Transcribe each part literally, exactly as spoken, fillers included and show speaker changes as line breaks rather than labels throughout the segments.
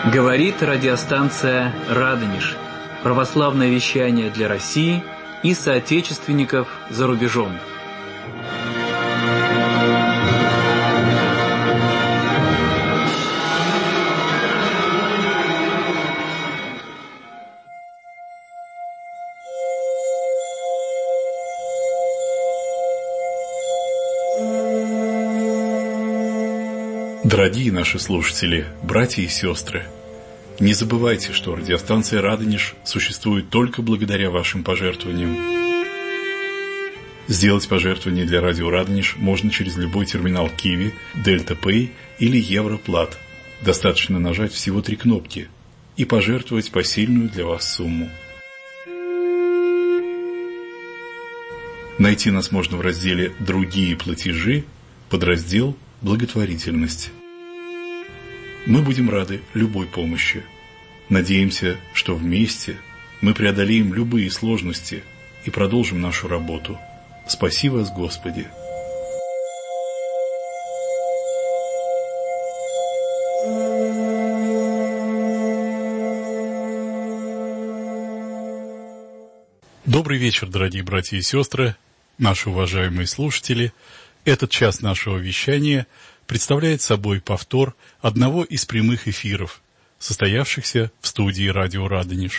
Говорит радиостанция «Радонеж». Православное вещание для России и соотечественников за рубежом.
Дорогие наши слушатели, братья и сестры, не забывайте, что радиостанция «Радонеж» существует только благодаря вашим пожертвованиям. Сделать пожертвование для радио «Радонеж» можно через любой терминал Киви, Дельта Пэй или Европлат. Достаточно нажать всего три кнопки и пожертвовать посильную для вас сумму. Найти нас можно в разделе «Другие платежи», подраздел «Благотворительность». Мы будем рады любой помощи. Надеемся, что вместе мы преодолеем любые сложности и продолжим нашу работу. Спаси вас, Господи! Добрый вечер, дорогие братья и сестры, наши уважаемые слушатели. Этот час нашего вещания представляет собой повтор одного из прямых эфиров, состоявшихся в студии радио «Радонеж».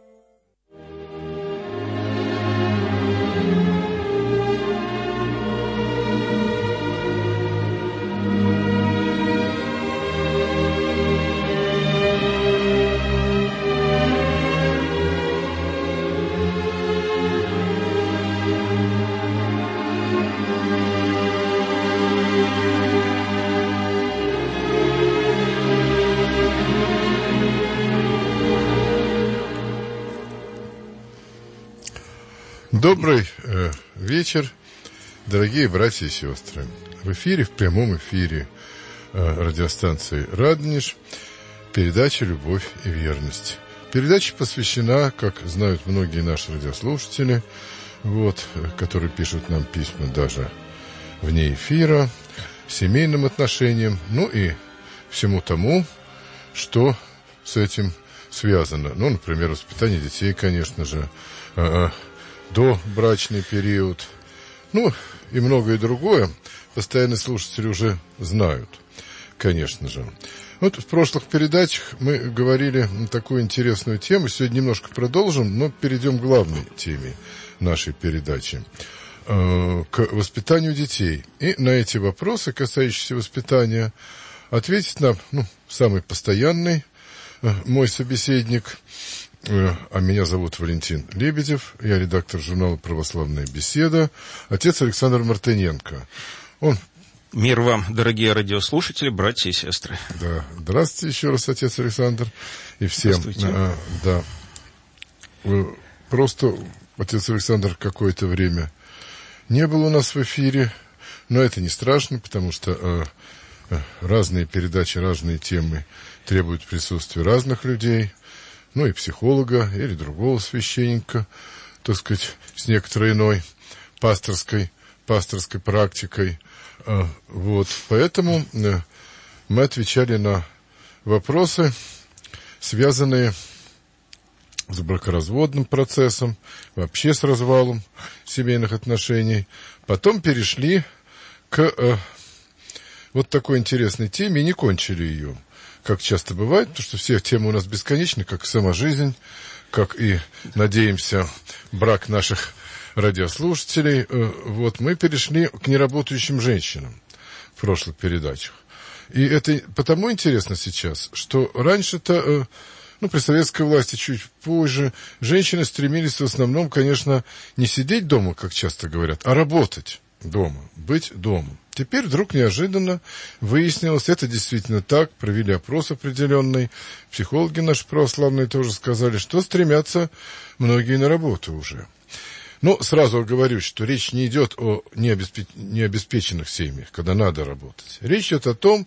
Добрый э, вечер, дорогие братья и сестры. В эфире, в прямом эфире э, радиостанции «Радонеж» передача «Любовь и верность». Передача посвящена, как знают многие наши радиослушатели, вот, которые пишут нам письма даже вне эфира, семейным отношениям, ну и всему тому, что с этим связано. Ну, например, воспитание детей, конечно же, э, добрачный период, ну и многое другое, постоянные слушатели уже знают, конечно же. Вот в прошлых передачах мы говорили на такую интересную тему, сегодня немножко продолжим, но перейдем к главной теме нашей передачи, э, к воспитанию детей. И на эти вопросы, касающиеся воспитания, ответит нам ну, самый постоянный э, мой собеседник, а меня зовут Валентин Лебедев, я редактор журнала «Православная беседа», отец Александр Мартыненко. Он...
Мир вам, дорогие радиослушатели, братья и сестры.
Да, здравствуйте еще раз, отец Александр, и всем. А, да. Просто отец Александр какое-то время не был у нас в эфире, но это не страшно, потому что а, разные передачи, разные темы требуют присутствия разных людей. Ну и психолога, или другого священника, так сказать, с некоторой иной пасторской, пасторской практикой. Вот, поэтому мы отвечали на вопросы, связанные с бракоразводным процессом, вообще с развалом семейных отношений. Потом перешли к вот такой интересной теме и не кончили ее. Как часто бывает, потому что все темы у нас бесконечны, как сама жизнь, как и, надеемся, брак наших радиослушателей. Вот, мы перешли к неработающим женщинам в прошлых передачах. И это потому интересно сейчас, что раньше-то, ну, при советской власти чуть позже, женщины стремились в основном, конечно, не сидеть дома, как часто говорят, а работать дома, быть дома. Теперь вдруг неожиданно выяснилось, это действительно так, провели опрос определенный, психологи наши православные тоже сказали, что стремятся многие на работу уже. Но сразу оговорюсь, что речь не идет о необеспеч... необеспеченных семьях, когда надо работать. Речь идет о том,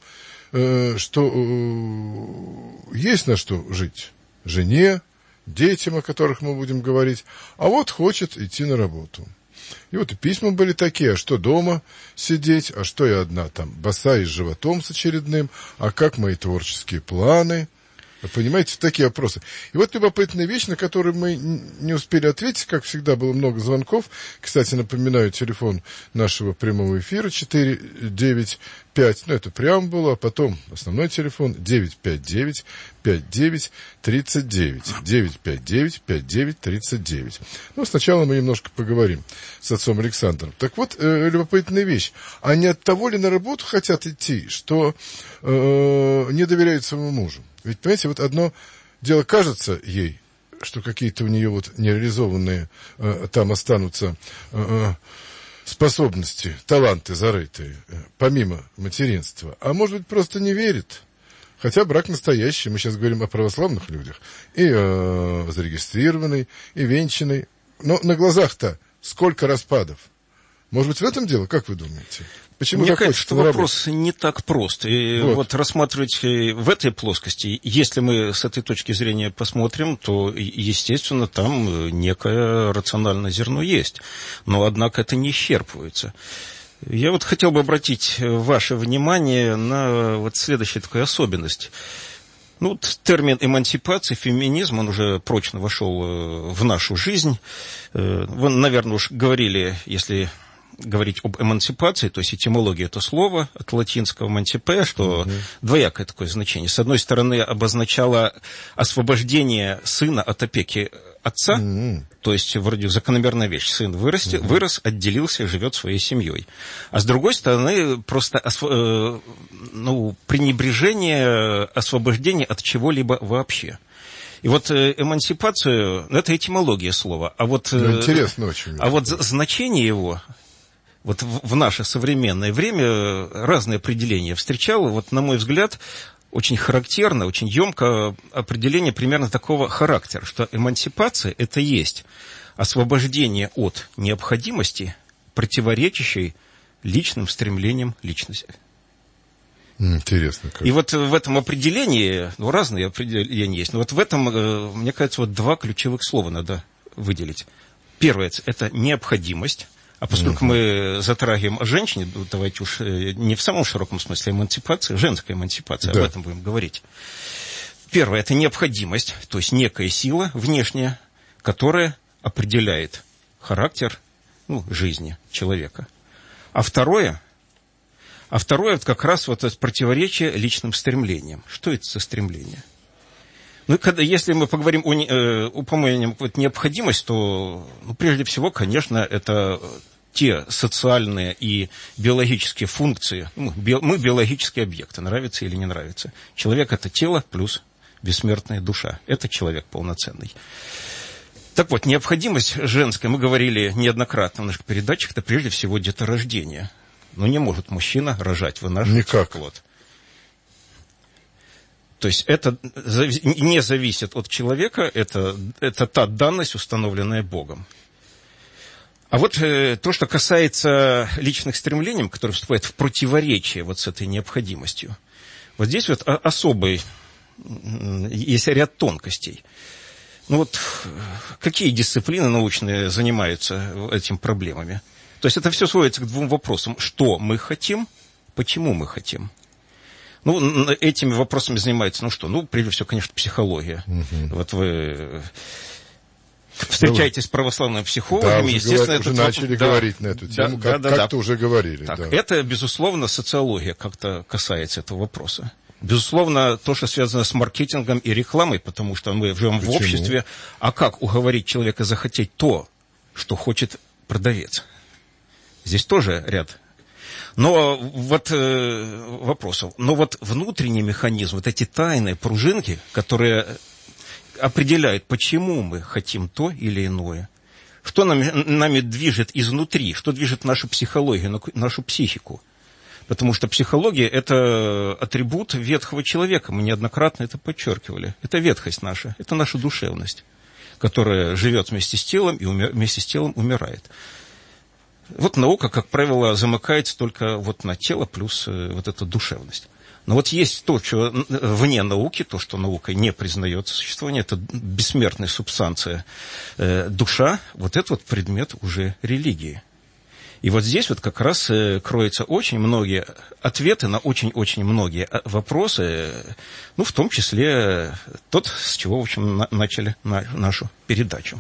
что есть на что жить жене, детям, о которых мы будем говорить, а вот хочет идти на работу. И вот и письма были такие, а что дома сидеть, а что я одна там, босая с животом с очередным, а как мои творческие планы. Понимаете, такие вопросы. И вот любопытная вещь, на которую мы не успели ответить, как всегда, было много звонков. Кстати, напоминаю, телефон нашего прямого эфира четыре девять пять, ну, это преамбула, а потом основной телефон девять пять девять пять девять тридцать девять. девять пять девять пять девять тридцать девять. Ну, сначала мы немножко поговорим с отцом Александром. Так вот, э, любопытная вещь. А не от того ли на работу хотят идти, что э, не доверяют своему мужу? Ведь, понимаете, вот одно дело кажется ей, что какие-то у нее вот нереализованные э, там останутся э, способности, таланты зарытые, э, помимо материнства. А может быть, просто не верит. Хотя брак настоящий, мы сейчас говорим о православных людях, и э, зарегистрированный, и венчанный. Но на глазах-то сколько распадов. Может быть, в этом дело, как вы думаете? Почему
Мне кажется, что вопрос не так прост. И вот. вот рассматривать в этой плоскости, если мы с этой точки зрения посмотрим, то, естественно, там некое рациональное зерно есть. Но, однако, это не исчерпывается. Я вот хотел бы обратить ваше внимание на вот следующую такую особенность. Ну, вот термин эмансипация, феминизм, он уже прочно вошел в нашу жизнь. Вы, наверное, уж говорили, если говорить об эмансипации, то есть этимология это слово от латинского «эмансипе», что угу. двоякое такое значение. С одной стороны, обозначало освобождение сына от опеки отца, угу. то есть вроде закономерная вещь. Сын вырос, угу. вырос, отделился, живет своей семьей. А с другой стороны, просто осво... ну, пренебрежение, освобождение от чего-либо вообще. И вот эмансипацию, это этимология слова, а вот,
ну, интересно очень.
А вот значение его... Вот в наше современное время разные определения встречал. Вот, на мой взгляд, очень характерно, очень емко определение примерно такого характера, что эмансипация – это есть освобождение от необходимости, противоречащей личным стремлениям личности.
Интересно. Как.
И вот в этом определении, ну, разные определения есть, но вот в этом, мне кажется, вот два ключевых слова надо выделить. Первое – это необходимость. А поскольку uh-huh. мы затрагиваем о женщине, давайте уж не в самом широком смысле эмансипация, женская эмансипация, да. об этом будем говорить. Первое – это необходимость, то есть некая сила внешняя, которая определяет характер ну, жизни человека. А второе, а второе – это как раз вот это противоречие личным стремлениям. Что это за стремление? Ну, когда, если мы поговорим о, э, упомянем вот, необходимость, то, ну, прежде всего, конечно, это те социальные и биологические функции. Ну, би, мы биологические объекты, нравится или не нравится. Человек – это тело плюс бессмертная душа. Это человек полноценный. Так вот, необходимость женская, мы говорили неоднократно в наших передачах, это прежде всего деторождение. Но не может мужчина рожать, вынашивать плод. То есть это не зависит от человека, это, это та данность, установленная Богом. А вот э, то, что касается личных стремлений, которые вступают в противоречие вот с этой необходимостью, вот здесь вот особый, есть ряд тонкостей. Ну вот какие дисциплины научные занимаются этими проблемами? То есть это все сводится к двум вопросам. Что мы хотим, почему мы хотим? Ну, этими вопросами занимается, ну что, ну, прежде всего, конечно, психология. Угу. Вот вы встречаетесь с православными психологами,
да,
естественно...
Уже,
этот...
уже начали
да,
говорить на эту тему, да, как, да, как-то да. уже говорили. Так,
да. Это, безусловно, социология как-то касается этого вопроса. Безусловно, то, что связано с маркетингом и рекламой, потому что мы живем Почему? в обществе. А как уговорить человека захотеть то, что хочет продавец? Здесь тоже ряд... Но вот э, вопросов. Но вот внутренний механизм, вот эти тайные пружинки, которые определяют, почему мы хотим то или иное, что нами, нами движет изнутри, что движет нашу психологию, нашу психику. Потому что психология – это атрибут ветхого человека, мы неоднократно это подчеркивали. Это ветхость наша, это наша душевность, которая живет вместе с телом и умер, вместе с телом умирает. Вот наука, как правило, замыкается только вот на тело плюс э, вот эта душевность. Но вот есть то, что вне науки, то, что наукой не признается существование, это бессмертная субстанция э, душа, вот это вот предмет уже религии. И вот здесь вот как раз кроются очень многие ответы на очень-очень многие вопросы, ну, в том числе тот, с чего, в общем, на- начали на- нашу передачу.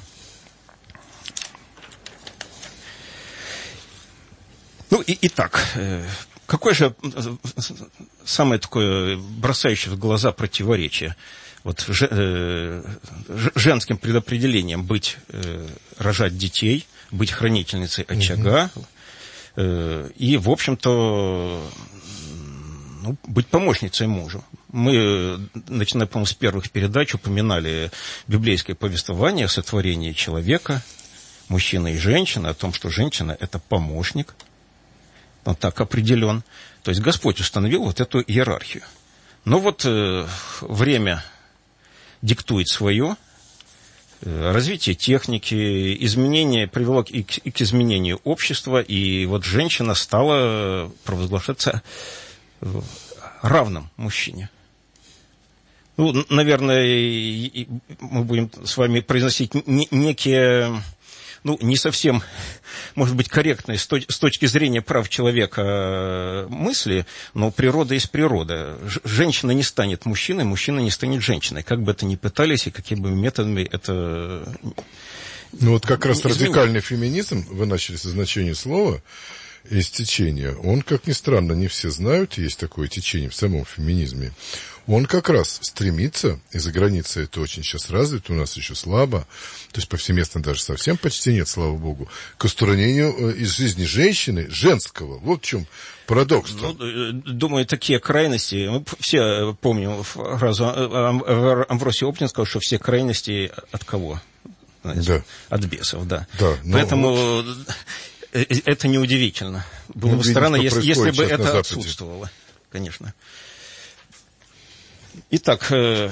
Ну, и, итак, какое же самое такое бросающее в глаза противоречие вот женским предопределением быть, рожать детей, быть хранительницей очага, mm-hmm. и, в общем-то, ну, быть помощницей мужу. Мы, начиная, по-моему, с первых передач, упоминали библейское повествование о сотворении человека, мужчины и женщины, о том, что женщина – это помощник, он так определен. То есть Господь установил вот эту иерархию. Но вот э, время диктует свое, э, развитие техники, изменение привело к, и к, и к изменению общества, и вот женщина стала провозглашаться равным мужчине. Ну, наверное, и, и мы будем с вами произносить не, некие, ну, не совсем, может быть, корректные с, точ, с точки зрения прав человека мысли, но природа есть природа. Ж, женщина не станет мужчиной, мужчина не станет женщиной. Как бы это ни пытались и какими бы методами это...
Ну вот как раз изменить. Радикальный феминизм, вы начали со значения слова, из течения, он, как ни странно, не все знают, есть такое течение в самом феминизме, он как раз стремится, и за границей это очень сейчас развито, у нас еще слабо, то есть повсеместно даже совсем почти нет, слава богу, к устранению из жизни женщины женского. Вот в чем парадокс.
Ну, думаю, такие крайности, мы все помним фразу Амвросия Оптин сказал, что все крайности от кого? Знаете, да. От бесов, да.
да
Поэтому... Вот... Это неудивительно. Было ну, бы видим, странно, если, если бы это отсутствовало, конечно. Итак, э,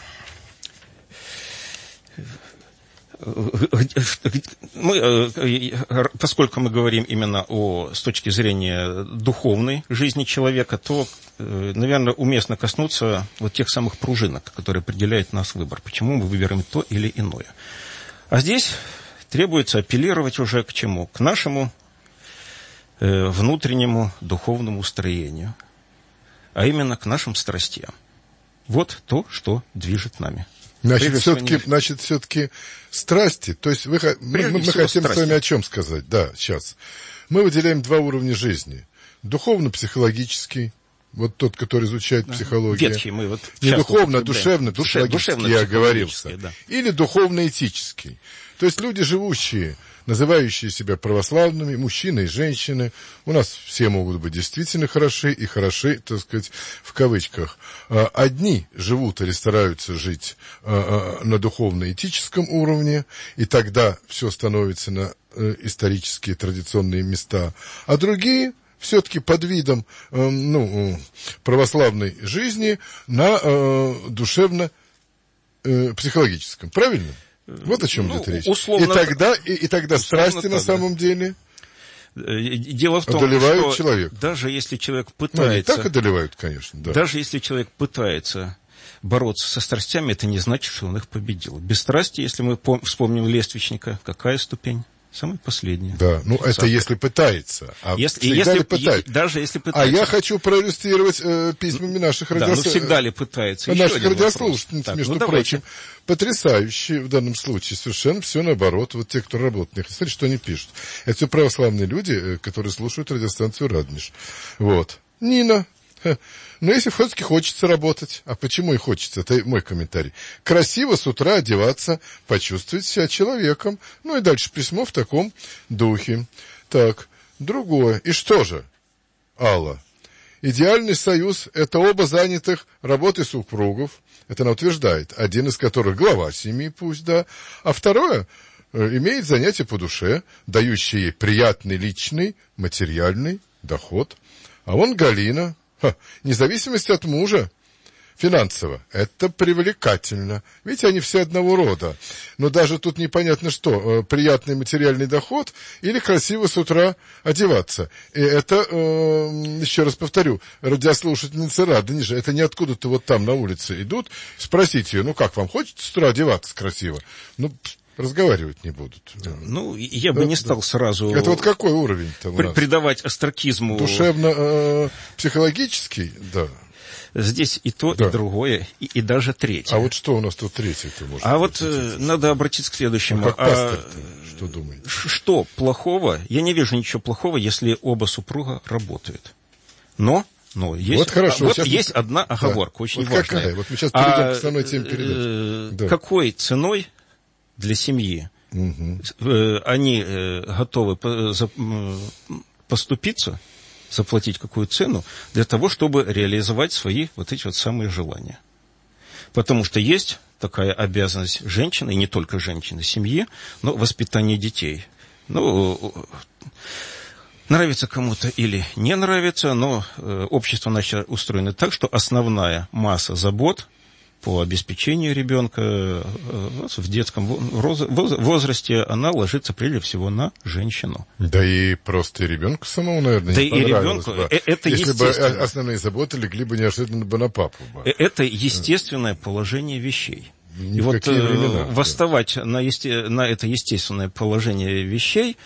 мы, э, поскольку мы говорим именно о, с точки зрения духовной жизни человека, то, э, наверное, уместно коснуться вот тех самых пружинок, которые определяют наш выбор, почему мы выбираем то или иное. А здесь... требуется апеллировать уже к чему? К нашему э, внутреннему духовному строению, а именно к нашим страстям. Вот то, что движет нами.
Значит, все-таки, не... значит, все-таки страсти, то есть вы, мы, мы хотим страсти. С вами о чем сказать? Да, сейчас. Мы выделяем два уровня жизни. Духовно-психологический, вот тот, который изучает да. психологию.
Ветхий мы вот
не духовно, а душевно, душевно я оговорился.
Да.
Или духовно-этический. То есть люди, живущие, называющие себя православными, мужчины и женщины, у нас все могут быть действительно хороши и хороши, так сказать, в кавычках. Одни живут или стараются жить на духовно-этическом уровне, и тогда все становится на исторические традиционные места, а другие все-таки под видом ну, православной жизни на душевно-психологическом. Правильно? Вот о чем
ну,
идет речь.
Условно,
и тогда, и, и тогда страсти
так,
на самом
да.
деле
Дело в том,
одолевают
что
человека.
Даже если человек пытается...
Ну, не так одолевают, конечно. Да.
Даже если человек пытается бороться со страстями, это не значит, что он их победил. Бесстрастие, если мы вспомним Лествичника, какая ступень? Самая последняя.
Да, ну это Сам. если пытается. А
если,
всегда
если,
ли пытается?
Даже если пытается.
А я хочу проиллюстрировать э, письмами наших радиослушателей.
Да, ну всегда ли пытается? Еще
наших радиослушательниц,
так,
между
ну,
прочим. Потрясающие в данном случае. Совершенно все наоборот. Вот те, кто работает. Смотрите, что они пишут. Это все православные люди, которые слушают радиостанцию «Радонеж». Вот. Нина. Но если все-таки хочется работать, а почему и хочется, это мой комментарий, красиво с утра одеваться, почувствовать себя человеком, ну и дальше письмо в таком духе. Так, другое. И что же, Алла? Идеальный союз – это оба занятых работой супругов, это она утверждает, один из которых глава семьи, пусть, да, а второе имеет занятие по душе, дающее ей приятный личный материальный доход. А он Галина. Ха, независимость от мужа финансово. Это привлекательно. Видите, они все одного рода. Но даже тут непонятно что. Приятный материальный доход или красиво с утра одеваться. И это, э, еще раз повторю, радиослушательница Радонеж, это не откуда-то вот там на улице идут. Спросите ее, ну как вам, хочется с утра одеваться красиво? Ну, разговаривать не будут.
Ну, я бы
да,
не стал
да.
сразу...
Это вот какой уровень-то у нас?
Придавать остракизму...
Душевно-психологический, да.
Здесь и то, да. и другое, и, и даже третье.
А вот что у нас тут третье-то может
А
быть?
вот э, надо обратиться к следующему.
Ну, как пастор-то,
а,
что думаете?
Что плохого? Я не вижу ничего плохого, если оба супруга работают. Но... Но есть,
вот хорошо,
вот
сейчас
есть
мы...
одна оговорка, да. очень
вот
важная.
Какая? Вот мы сейчас перейдем
а,
к основной теме передачи. Да.
Какой ценой для семьи угу. они готовы поступиться, заплатить какую цену, для того, чтобы реализовать свои вот эти вот самые желания. Потому что есть такая обязанность женщины, и не только женщины, семьи, но воспитание детей. Ну... Нравится кому-то или не нравится, но э, общество наше устроено так, что основная масса забот по обеспечению ребенка э, в детском возрасте, она ложится прежде всего на женщину.
Да и просто и ребенку самому, наверное,
да
не понравилось
и ребенку,
бы,
это
если бы основные заботы легли бы неожиданно бы на папу. Бы.
Это естественное положение вещей. И вот времена, восставать да. на, есте... на это естественное положение вещей,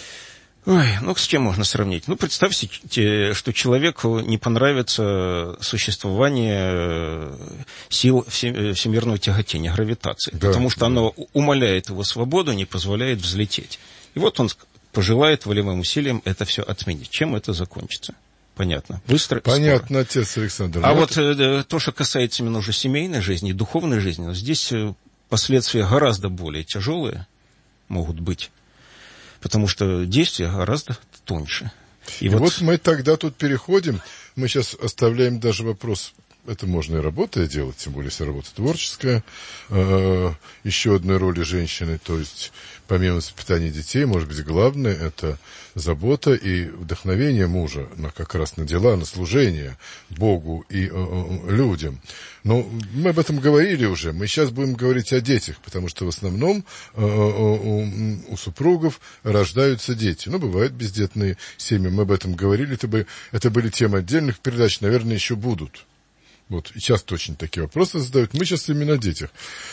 ой, ну, с чем можно сравнить? Ну, представьте, что человеку не понравится существование сил всемирного тяготения, гравитации, да, потому что да. оно умаляет его свободу, не позволяет взлететь. И вот он пожелает волевым усилием это все отменить. Чем это закончится? Понятно. Быстро и
Понятно,
скоро.
отец Александр.
А
ну,
вот это... то, что касается именно уже семейной жизни, духовной жизни, здесь последствия гораздо более тяжелые могут быть. Потому что действие гораздо тоньше.
И, и вот... вот мы тогда тут переходим, мы сейчас оставляем даже вопрос, это можно и работая делать, тем более если работа творческая, э, еще одной роли женщины, то есть помимо воспитания детей, может быть, главное это забота и вдохновение мужа на, как раз на дела, на служение Богу и э, людям. Но мы об этом говорили уже, мы сейчас будем говорить о детях, потому что в основном э, у, у супругов рождаются дети. Ну, бывают бездетные семьи, мы об этом говорили, это, бы, это были темы отдельных передач, наверное, еще будут. Вот, и часто очень такие вопросы задают. Мы сейчас именно о детях.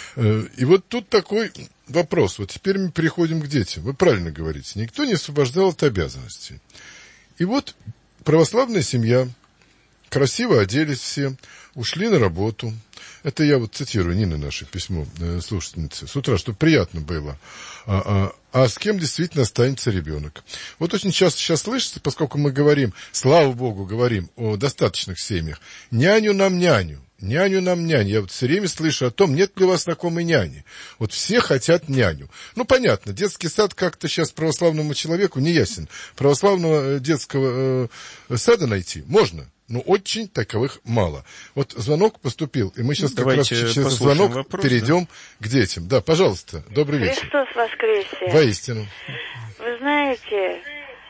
И вот тут такой вопрос. Вот теперь мы переходим к детям. Вы правильно говорите. Никто не освобождал от обязанностей. И вот православная семья, красиво оделись все, ушли на работу. Это я вот цитирую Нины наше письмо, слушательницы. С утра, чтобы приятно было. А, а, а с кем действительно останется ребенок? Вот очень часто сейчас слышится, поскольку мы говорим, слава Богу, говорим о достаточных семьях, няню нам няню, няню нам няню. Я вот все время слышу о том, нет ли у вас знакомой няни. Вот все хотят няню. Ну, понятно, детский сад как-то сейчас православному человеку не ясен. Православного детского э, сада найти можно. Но очень таковых мало. Вот звонок поступил, и мы сейчас ну, как раз через звонок вопрос, перейдем да? к детям. Да, пожалуйста, добрый вечер.
Христос воскресе.
Воистину.
Вы знаете,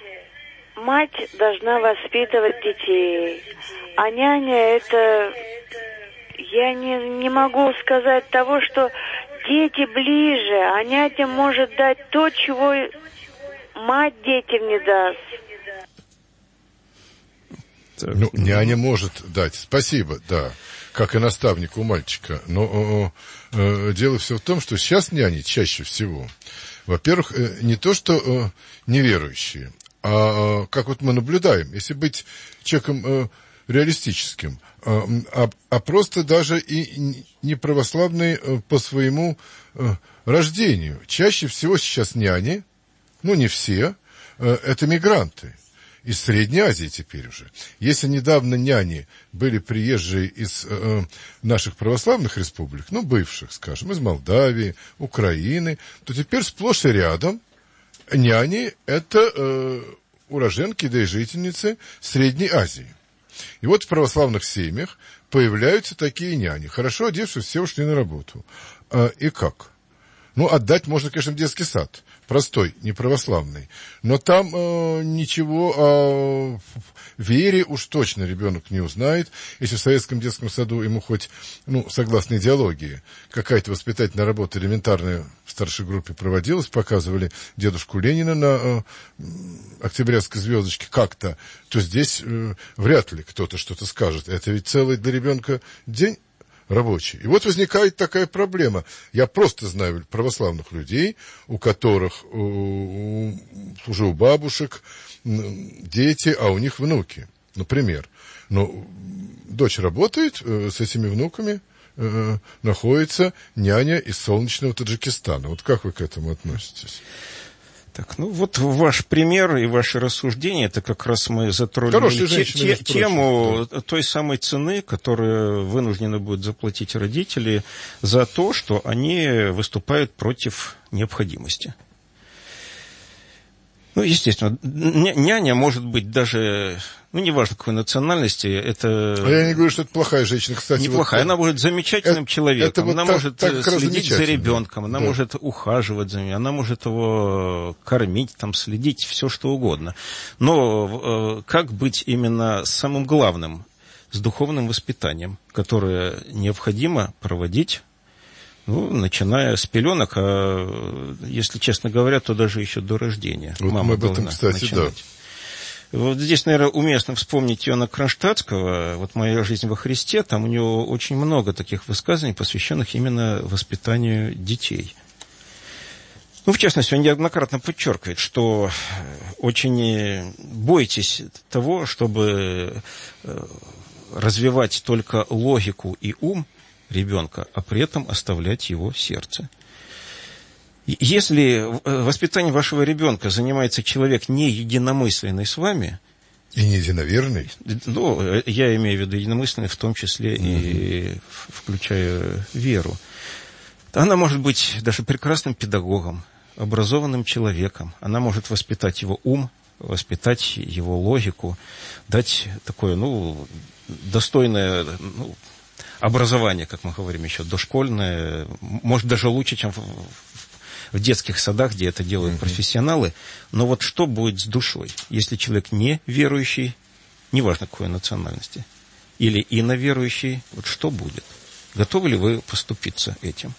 мать должна воспитывать детей, а няня это... Я не, не могу сказать того, что дети ближе, а няня может дать то, чего мать детям не даст.
Так. Ну, няня может дать. Спасибо, да, как и наставнику мальчика. Но э, э, дело все в том, что сейчас няни чаще всего, во-первых, э, не то, что э, неверующие, а э, как вот мы наблюдаем, если быть человеком э, реалистическим, э, а, а просто даже и не православные э, по своему э, рождению. Чаще всего сейчас няни, ну не все, э, это мигранты. Из Средней Азии теперь уже. Если недавно няни были приезжие из э, наших православных республик, ну, бывших, скажем, из Молдавии, Украины, то теперь сплошь и рядом няни – это э, уроженки, да и жительницы Средней Азии. И вот в православных семьях появляются такие няни. Хорошо одевшись, все ушли на работу. А, и как? Ну, отдать можно, конечно, в детский сад. Простой, не православный. Но там э, ничего о вере уж точно ребенок не узнает. Если в советском детском саду ему хоть, ну, согласно идеологии, какая-то воспитательная работа элементарная в старшей группе проводилась, показывали дедушку Ленина на э, Октябрятской звездочке как-то, то здесь э, вряд ли кто-то что-то скажет. Это ведь целый для ребенка день рабочий. И вот возникает такая проблема. Я просто знаю православных людей, у которых у, уже у бабушек дети, а у них внуки, например. Но дочь работает, с этими внуками находится няня из солнечного Таджикистана. Вот как вы к этому относитесь?
Так, ну вот ваш пример и ваши рассуждения, это как раз мы затронули те, те, тему да. той самой цены, которую вынуждены будут заплатить родители за то, что они выступают против необходимости. Ну, естественно, няня может быть даже, ну, неважно какой национальности, это...
А я не говорю, что это плохая женщина, кстати.
Неплохая, вот... она может быть замечательным это, человеком, это вот она так, может так следить за ребенком, она да. может ухаживать за ним, она может его кормить, там, следить, все что угодно. Но как быть именно самым главным, с духовным воспитанием, которое необходимо проводить, ну, начиная с пеленок, а если честно говоря, то даже еще до рождения.
Вот
мама
мы об этом, кстати,
начинать. Да. Вот здесь, наверное, уместно вспомнить Иоанна Кронштадтского, вот «Моя жизнь во Христе», там у него очень много таких высказываний, посвященных именно воспитанию детей. Ну, в частности, он неоднократно подчеркивает, что очень бойтесь того, чтобы развивать только логику и ум ребенка, а при этом оставлять его сердце. Если воспитанием вашего ребенка занимается человек не единомысленный с вами...
И не единоверный?
Ну, я имею в виду единомысленный, в том числе угу. и включая веру. Она может быть даже прекрасным педагогом, образованным человеком. Она может воспитать его ум, воспитать его логику, дать такое, ну, достойное... Ну, образование, как мы говорим, еще дошкольное, может, даже лучше, чем в, в детских садах, где это делают mm-hmm. профессионалы. Но вот что будет с душой, если человек не верующий, неважно какой национальности, или иноверующий, вот что будет? Готовы ли вы поступиться этим?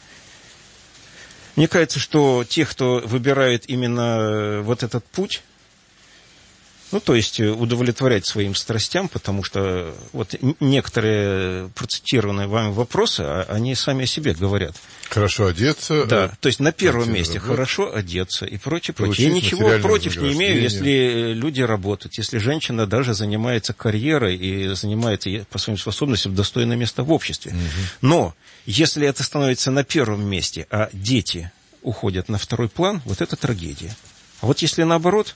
Мне кажется, что те, кто выбирает именно вот этот путь, ну, то есть удовлетворять своим страстям, потому что вот некоторые процитированные вами вопросы, они сами о себе говорят.
Хорошо одеться.
Да, то есть на первом месте работать, хорошо одеться и прочее, прочее. Я ничего против не имею, если люди работают, если женщина даже занимается карьерой и занимается по своим способностям достойное место в обществе. Угу. Но если это становится на первом месте, а дети уходят на второй план, вот это трагедия. А вот если наоборот...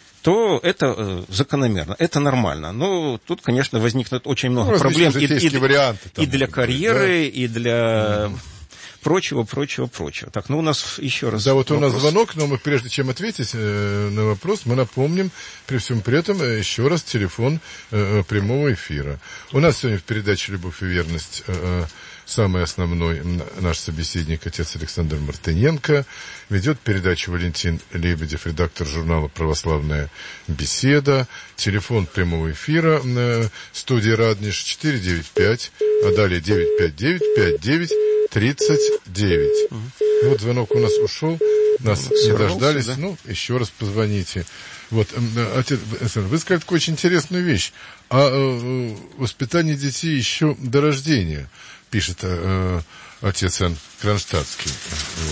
то это э, закономерно, это нормально. Но тут, конечно, возникнет очень много ну, проблем и, и, варианты, и для карьеры, быть, да? и для mm-hmm. прочего, прочего, прочего. Так, ну у нас еще раз
Да, вот
вопрос.
У нас звонок, но мы прежде чем ответить э, на вопрос, мы напомним при всем при этом э, еще раз телефон э, прямого эфира. У нас сегодня в передаче «Любовь и верность» э, самый основной наш собеседник, отец Александр Мартыненко. Ведет передачу Валентин Лебедев, редактор журнала «Православная беседа». Телефон прямого эфира студии Радниш четыре девять пять, а далее девять пять девять пять девять тридцать девять. Угу. Вот звонок у нас ушел, нас не дождались. Да? Ну, еще раз позвоните. Вот, отец, вы сказали такую очень интересную вещь. О э, воспитании детей еще до рождения, пишет э, отец Н. Кронштадтский. Вот.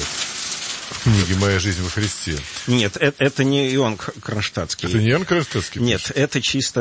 В книге «Моя жизнь во Христе».
Нет, это, это не Иоанн Кронштадтский.
Это не Иоанн Кронштадтский?
Нет, пишет? Это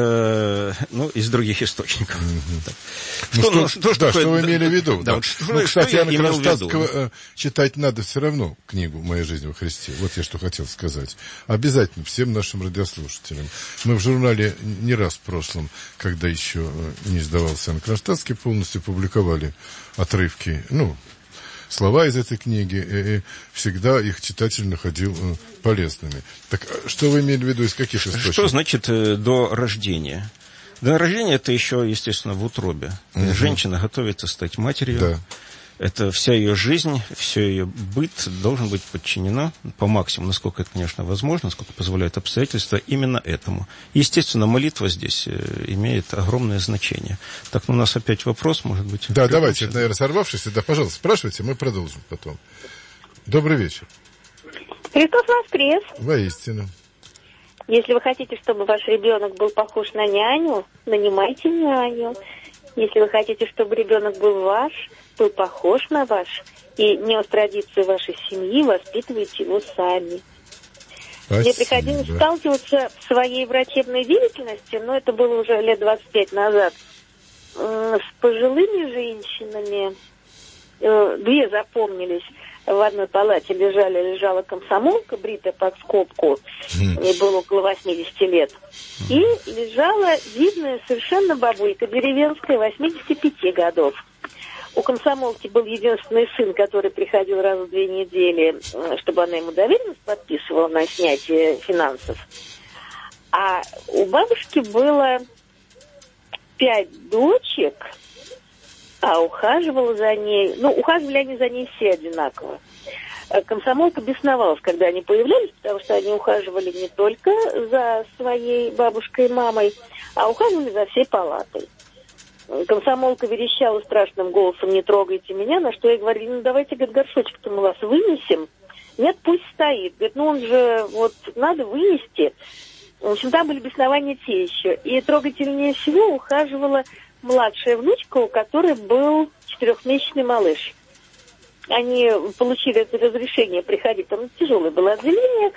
чисто ну, из других источников.
Угу.
Да.
Ну,
что,
что,
ну, что,
да,
что,
что вы имели в виду?
Да,
Да.
Вот что,
ну, кстати,
что
Иоанна Кронштадтского читать надо все равно, книгу «Моя жизнь во Христе». Вот я что хотел сказать. Обязательно всем нашим радиослушателям. Мы в журнале не раз в прошлом, когда еще не издавался Иоанн Кронштадтский, полностью публиковали отрывки, ну, слова из этой книги, и всегда их читатель находил полезными. Так что вы имели в виду, из каких источников?
Что значит до рождения? До рождения это еще, естественно, в утробе. Угу. Женщина готовится стать матерью. Да. Это вся ее жизнь, все ее быт должен быть подчинено по максимуму, насколько это, конечно, возможно, насколько позволяют обстоятельства, именно этому. Естественно, молитва здесь имеет огромное значение. Так, ну, у нас опять вопрос, может быть.
Да, давайте, это, наверное, сорвавшийся. Да, пожалуйста, спрашивайте, мы продолжим потом. Добрый вечер.
Христос воскрес.
Воистину.
Если вы хотите, чтобы ваш ребенок был похож на няню, нанимайте няню. Если вы хотите, чтобы ребенок был ваш, был похож на ваш, и нес традиции вашей семьи, воспитываете его сами.
Спасибо.
Мне приходилось сталкиваться в своей врачебной деятельности, но это было уже лет двадцать пять назад, с пожилыми женщинами. Две запомнились. В одной палате лежали, лежала комсомолка, бритая под скобку, ей было около восьмидесяти лет. И лежала видная совершенно бабулька деревенская, восьмидесяти пяти годов. У комсомолки был единственный сын, который приходил раз в две недели, чтобы она ему доверенность подписывала на снятие финансов. А у бабушки было пять дочек, а ухаживала за ней... Ну, ухаживали они за ней все одинаково. Комсомолка бесновалась, когда они появлялись, потому что они ухаживали не только за своей бабушкой и мамой, а ухаживали за всей палатой. Комсомолка верещала страшным голосом: «Не трогайте меня», на что я говорю: «Ну, давайте, говорит, горшочек-то мы вас вынесем». Нет, пусть стоит. Говорит, ну он же, вот, надо вынести. В общем, там были беснования те еще. И трогательнее всего ухаживала младшая внучка, у которой был четырехмесячный малыш. Они получили это разрешение приходить, там тяжелое было отделение.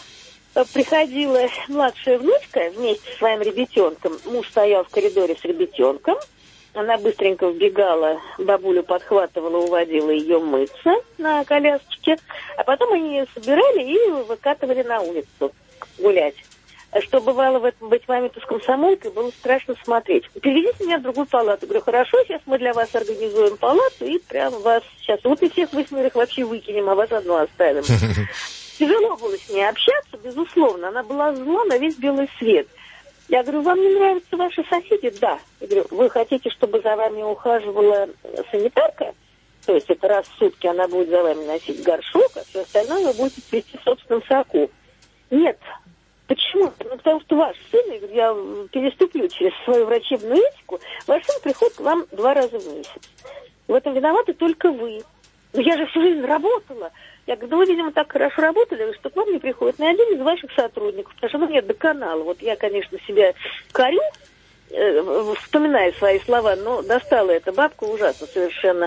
Приходила младшая внучка вместе со своим ребятенком. Муж стоял в коридоре с ребятенком. Она быстренько вбегала, бабулю подхватывала, уводила ее мыться на колясочке. А потом они ее собирали и выкатывали на улицу гулять. Что бывало в этом быть маме с комсомолкой, было страшно смотреть. Переведите меня в другую палату. Говорю, хорошо, сейчас мы для вас организуем палату и прям вас сейчас... Вот и всех восьмерых вообще выкинем, а вас одну оставим. Тяжело было с ней общаться, безусловно. Она была зла на весь белый свет. Я говорю, вам не нравятся ваши соседи? Да. Я говорю, вы хотите, чтобы за вами ухаживала санитарка? То есть это раз в сутки она будет за вами носить горшок, а все остальное вы будете плести в собственном соку. Нет. Почему? Ну, потому что ваш сын, я, говорю, я переступлю через свою врачебную этику, ваш сын приходит к вам два раза в месяц. В этом виноваты только вы. Но я же всю жизнь работала. Я говорю, да вы, видимо, так хорошо работали, что к вам не приходит ни один из ваших сотрудников, потому что ну, нет доконала. Вот я, конечно, себя корю, э, вспоминая свои слова, но достала эта бабка ужасно совершенно.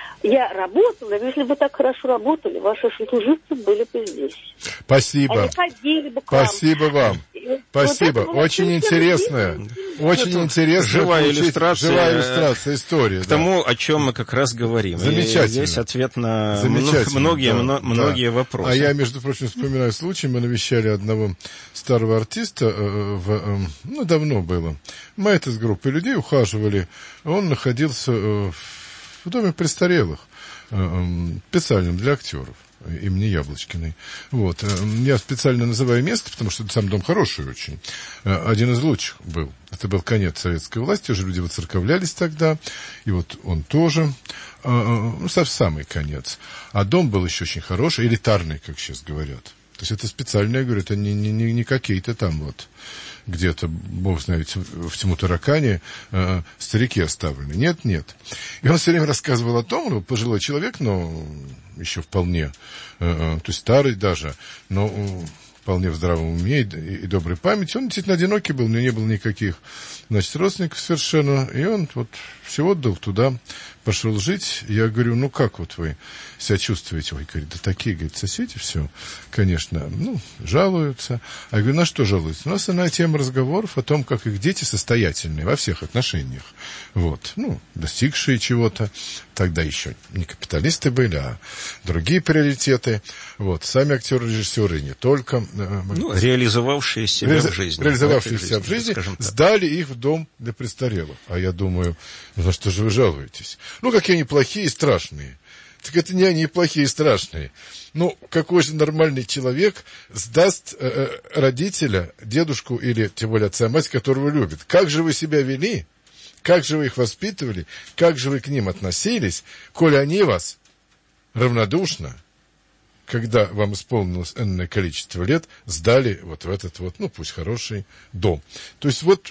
Я работала, если бы так хорошо работали, ваши служивцы были бы здесь.
Спасибо.
Они ходили бы к вам.
Спасибо вам. И Спасибо. Вот очень интересная, очень это интересная
живая иллюстрация,
живая иллюстрация истории.
К да. тому, о чем мы как раз говорим.
Замечательно.
И здесь ответ на многие,
да,
многие
да.
вопросы.
А я, между прочим, вспоминаю случай, мы навещали одного старого артиста, э, в, э, ну, давно было. Мы это с группой людей ухаживали. Он находился э, в доме престарелых, э, э, специальном для актеров. Имени Яблочкиной. Вот. Я специально называю место, потому что сам дом хороший очень. Один из лучших был. Это был конец советской власти, уже люди воцерковлялись тогда. И вот он тоже. Ну, самый конец. А дом был еще очень хороший, элитарный, как сейчас говорят. То есть это специально, я говорю, это не, не, не какие-то там вот где-то, бог знает, в Тиму-Таракане э, старики оставлены. Нет, нет. И он все время рассказывал о том, ну, пожилой человек, но еще вполне, э, то есть старый даже, но э, вполне в здравом уме и, и доброй памяти. Он действительно одинокий был, у него не было никаких, значит, родственников совершенно. И он вот все отдал туда, пошел жить. Я говорю, ну как вот вы себя чувствуете? Ой, говорит, да такие, говорит, соседи все, конечно, ну, жалуются. А я говорю, на что жалуются? У нас иная тема разговоров о том, как их дети состоятельные во всех отношениях. Вот, ну, достигшие чего-то. Тогда еще не капиталисты были, а другие приоритеты. Вот, сами актеры-режиссеры не только.
Ну, реализовавшие себя Реализ... в жизни.
Реализовавшие себя в жизни, сдали их в дом для престарелых. А я думаю, ну, за что же вы жалуетесь? Ну, какие они плохие и страшные. Так это не они плохие и страшные. Ну, какой же нормальный человек сдаст э, родителя, дедушку или, тем более, отца и мать, которого любит? Как же вы себя вели? Как же вы их воспитывали? Как же вы к ним относились, коли они вас равнодушно, когда вам исполнилось энное количество лет, сдали вот в этот вот, ну, пусть хороший дом. То есть вот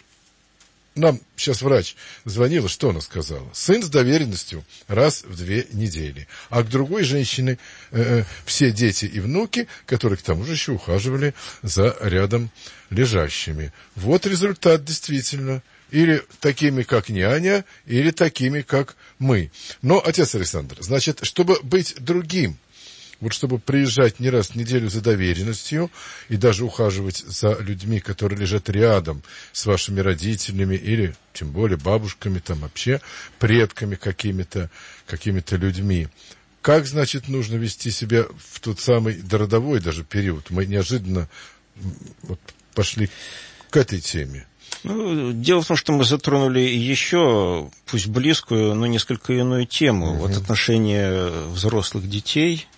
нам сейчас врач звонила, что она сказала? Сын с доверенностью раз в две недели. А к другой женщине э, все дети и внуки, которые к тому же еще ухаживали за рядом лежащими. Вот результат действительно. или такими, как няня, или такими, как мы. Но, отец Александр, значит, чтобы быть другим, вот чтобы приезжать не раз в неделю за доверенностью и даже ухаживать за людьми, которые лежат рядом с вашими родителями или, тем более, бабушками, там вообще предками какими-то, какими-то людьми. Как, значит, нужно вести себя в тот самый родовой даже период? Мы неожиданно вот пошли к этой теме.
Ну, дело в том, что мы затронули еще, пусть близкую, но несколько иную тему. Угу. Вот отношения взрослых детей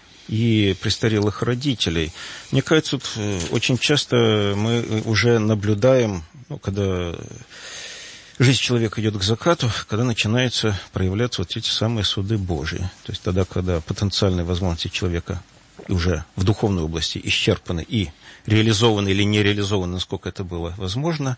и престарелых родителей. Мне кажется, тут очень часто мы уже наблюдаем, ну, когда жизнь человека идет к закату, когда начинаются проявляться вот эти самые суды Божьи. То есть тогда, когда потенциальные возможности человека уже в духовной области исчерпаны и реализованы или не реализованы, насколько это было возможно.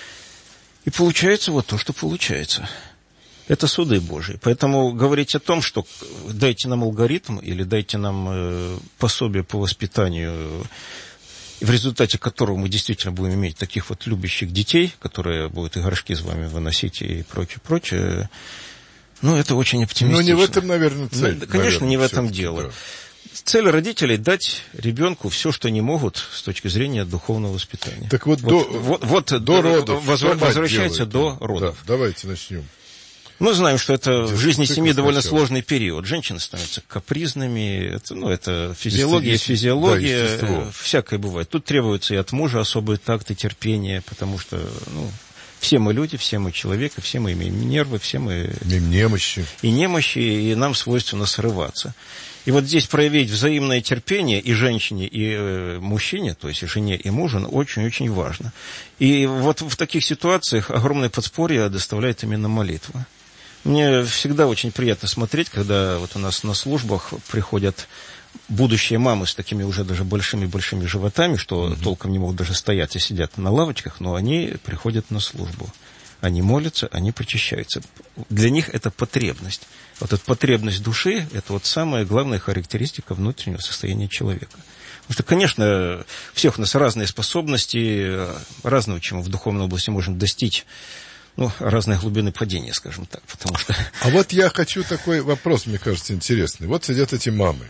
И получается вот то, что получается. Это суды Божьи. Поэтому говорить о том, что дайте нам алгоритм или дайте нам э, пособие по воспитанию, в результате которого мы действительно будем иметь таких вот любящих детей, которые будут и горшки с вами выносить и прочее, прочее, ну, это очень оптимистично.
Ну, не в этом, наверное, цель.
Ну, конечно,
наверное,
не в этом дело. Да. Цель родителей – дать ребенку все, что не могут с точки зрения духовного воспитания.
Так вот,
вот,
до,
вот, вот
до,
до
родов,
возвра- возвращается до родов.
Да, давайте начнем.
Мы знаем, что это
Здесь
в жизни семьи довольно
сначала.
сложный период. Женщины становятся капризными, это, ну, это физиология, Есте... физиология, да, всякое бывает. Тут требуется и от мужа особый такт и терпение, потому что, ну, все мы люди, все мы человек, и все мы имеем нервы, все мы...
Имеем немощи.
И немощи, и нам свойственно срываться. И вот здесь проявить взаимное терпение и женщине, и э, мужчине, то есть и жене, и мужу, очень-очень важно. И вот в таких ситуациях огромное подспорье доставляет именно молитва. Мне всегда очень приятно смотреть, когда вот у нас на службах приходят будущие мамы с такими уже даже большими-большими животами, что mm-hmm. толком не могут даже стоять и сидят на лавочках, но они приходят на службу. Они молятся, они причащаются. Для них это потребность. Вот эта потребность души – это вот самая главная характеристика внутреннего состояния человека. Потому что, конечно, у всех у нас разные способности, разного, чем мы в духовной области можем достичь. Ну, разные глубины падения, скажем так, потому что...
А вот я хочу такой вопрос, мне кажется, интересный. Вот сидят эти мамы,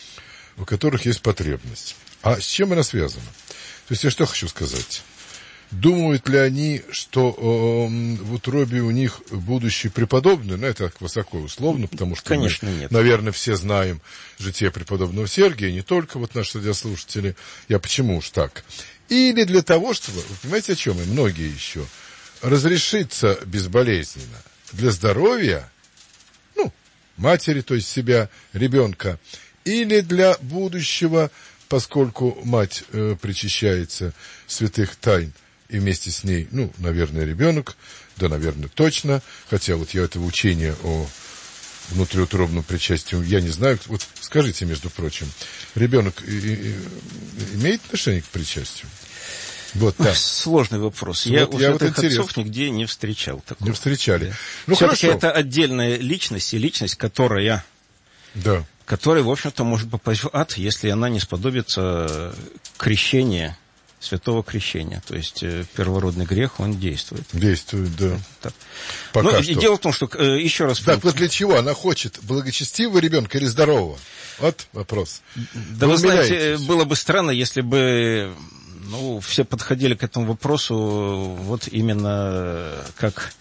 у которых есть потребность. А с чем она связана? То есть я что хочу сказать? Думают ли они, что э, в утробе у них будущий преподобный, ну, это высоко условно, потому что
Конечно,
мы,
нет.
наверное, все знаем житие преподобного Сергия, не только вот наши радиослушатели. Я почему уж так? Или для того, чтобы, вы понимаете, о чем и многие еще, разрешиться безболезненно для здоровья, ну, матери, то есть себя, ребенка, или для будущего, поскольку мать э, причащается святых тайн, и вместе с ней, ну, наверное, ребенок, да, наверное, точно, хотя вот я этого учения о внутриутробном причастии, я не знаю, вот скажите, между прочим, ребенок и, и, имеет отношение к причастию? Вот, да.
Сложный вопрос. Я
вот,
у
я
святых
вот
отцов нигде не встречал такого.
Не встречали.
Да.
Ну,
все-таки
хорошо.
это отдельная личность, и личность, которая,
да.
которая, в общем-то, может попасть в ад, если она не сподобится крещения, святого крещения. То есть первородный грех, он действует.
Действует, да.
Так.
Пока
Но
что.
Дело в том, что, еще раз...
Так, вот для чего? Она хочет благочестивого ребенка или здорового? Вот вопрос.
Да вы, вы знаете, было бы странно, если бы... Ну, все подходили к этому вопросу вот именно как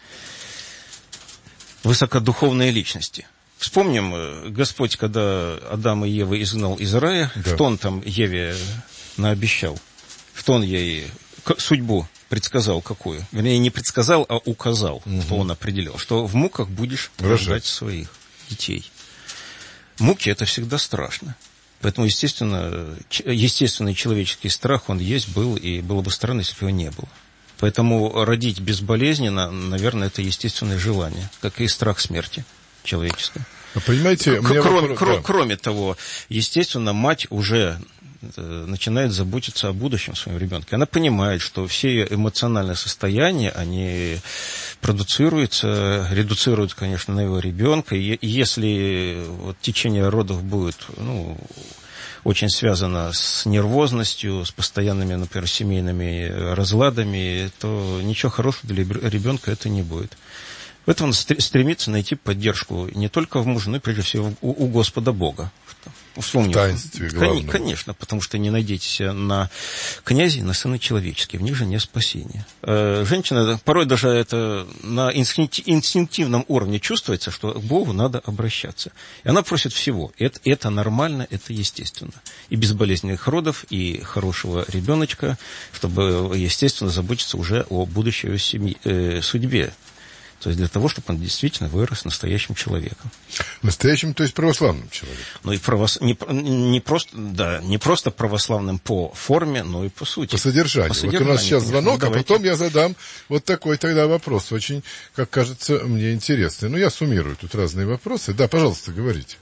высокодуховные личности. Вспомним, Господь, когда Адам и Ева изгнал из рая, да. Что он там Еве наобещал? Что он ей судьбу предсказал какую? Вернее, не предсказал, а указал, угу. Что он определил. Что в муках будешь рождать своих детей. Муки – это всегда страшно. Поэтому, естественно, естественный человеческий страх, он есть, был, и было бы странно, если бы его не было. Поэтому родить безболезненно, наверное, это естественное желание, как и страх смерти человеческой.
Вы понимаете,
К- кроме,
вопрос,
кро-
да.
кроме того, естественно, мать уже начинает заботиться о будущем своем ребенке. Она понимает, что все ее эмоциональные состояния, они продуцируются, редуцируются, конечно, на его ребенка. И если вот, течение родов будет, ну, очень связано с нервозностью, с постоянными, например, семейными разладами, то ничего хорошего для ребенка это не будет. Поэтому он стремится найти поддержку не только в муже, но и прежде всего у, у Господа Бога. Условно,
в таинстве главном.
Конечно, потому что не надейтесь на князей, на сыны человеческие, в них же не спасение. Женщина, порой даже это на инстинктивном уровне чувствуется, что к Богу надо обращаться. И она просит всего. Это, это нормально, это естественно. И безболезненных родов, и хорошего ребеночка, чтобы, естественно, заботиться уже о будущей семье, э, судьбе. То есть для того, чтобы он действительно вырос настоящим человеком.
Настоящим, то есть православным человеком.
Ну и правос... не, не, просто, да, не просто православным по форме, но и по сути.
По содержанию. По содержанию. Вот у нас сейчас конечно. звонок, ну, а потом я задам вот такой тогда вопрос. Очень, как кажется, мне интересный. Ну, я суммирую тут разные вопросы. Да, пожалуйста, говорите.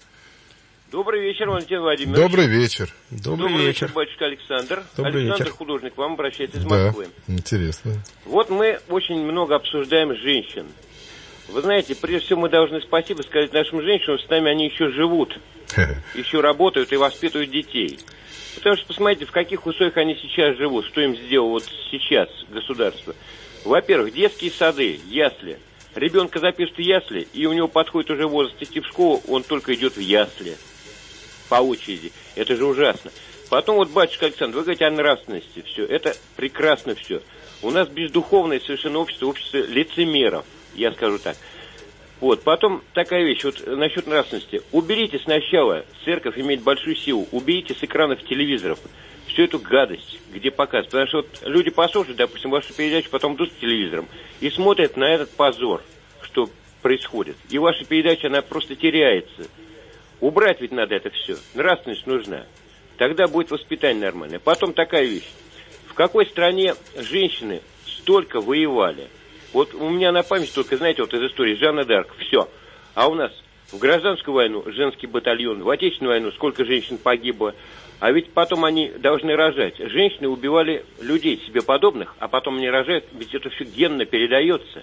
Добрый вечер, Валентин Владимирович.
Добрый вечер.
Добрый, Добрый вечер. вечер, батюшка Александр.
Добрый
Александр,
вечер.
Художник, вам обращается из Москвы.
Да, интересно.
Вот мы очень много обсуждаем женщин. Вы знаете, прежде всего мы должны спасибо сказать нашим женщинам, с нами они еще живут, еще работают и воспитывают детей. Потому что посмотрите, в каких условиях они сейчас живут, что им сделало вот сейчас государство. Во-первых, детские сады, ясли. Ребенка запишут в ясли, и у него подходит уже возраст идти в школу, он только идет в ясли. По очереди. Это же ужасно. Потом вот, батюшка Александр, вы говорите о нравственности. Все, это прекрасно все. У нас бездуховное совершенно общество, общество лицемеров. Я скажу так. Вот, потом такая вещь, вот насчет нравственности. Уберите сначала, церковь имеет большую силу, уберите с экранов телевизоров всю эту гадость, где показывают. Потому что вот люди послушают, допустим, вашу передачу, потом идут с телевизором и смотрят на этот позор, что происходит. И ваша передача, она просто теряется. Убрать ведь надо это все. Нравственность нужна. Тогда будет воспитание нормальное. Потом такая вещь. В какой стране женщины столько воевали? Вот у меня на память только, знаете, вот из истории Жанна д'Арк, все. А у нас в гражданскую войну женский батальон, в отечественную войну сколько женщин погибло. А ведь потом они должны рожать. Женщины убивали людей себе подобных, а потом они рожают, ведь это все генно передается.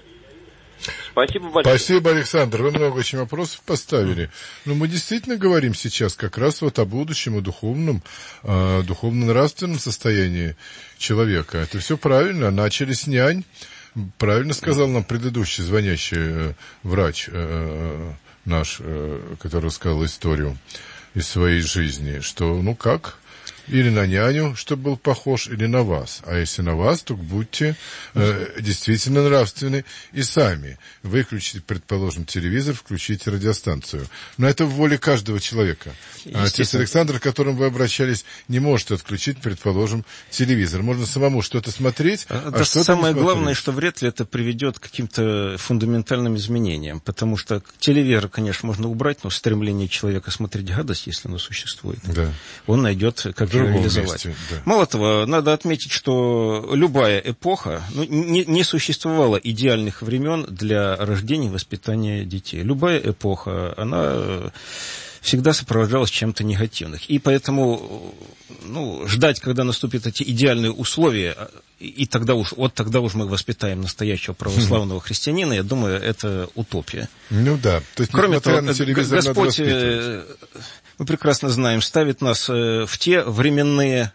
Спасибо большое.
Спасибо, Александр. Вы много очень вопросов поставили. Но мы действительно говорим сейчас как раз вот о будущем, о духовном, э, духовно-нравственном состоянии человека. Это все правильно. Начали с нянь. Правильно сказал нам предыдущий звонящий э, врач э, наш, э, который рассказал историю из своей жизни, что, ну как, или на няню, чтобы был похож, или на вас. А если на вас, то будьте э, действительно нравственны и сами. Выключите, предположим, телевизор, включите радиостанцию. Но это в воле каждого человека. А отец Александр, к которому вы обращались, не может отключить, предположим, телевизор. Можно самому что-то смотреть, а, а что-то
самое главное, что вряд ли это приведет к каким-то фундаментальным изменениям. Потому что телевизор, конечно, можно убрать, но стремление человека смотреть гадость, если оно существует, да. Он найдет, как реализовать. Месте, да. Мало того, надо отметить, что любая эпоха, ну, не, не существовало идеальных времен для рождения и воспитания детей. Любая эпоха, она всегда сопровождалась чем-то негативным. И поэтому ну, ждать, когда наступят эти идеальные условия, и тогда уж, вот тогда уж мы воспитаем настоящего православного христианина, я думаю, это утопия.
Ну да. То есть,
кроме того, Господь, мы прекрасно знаем, ставит нас в те временные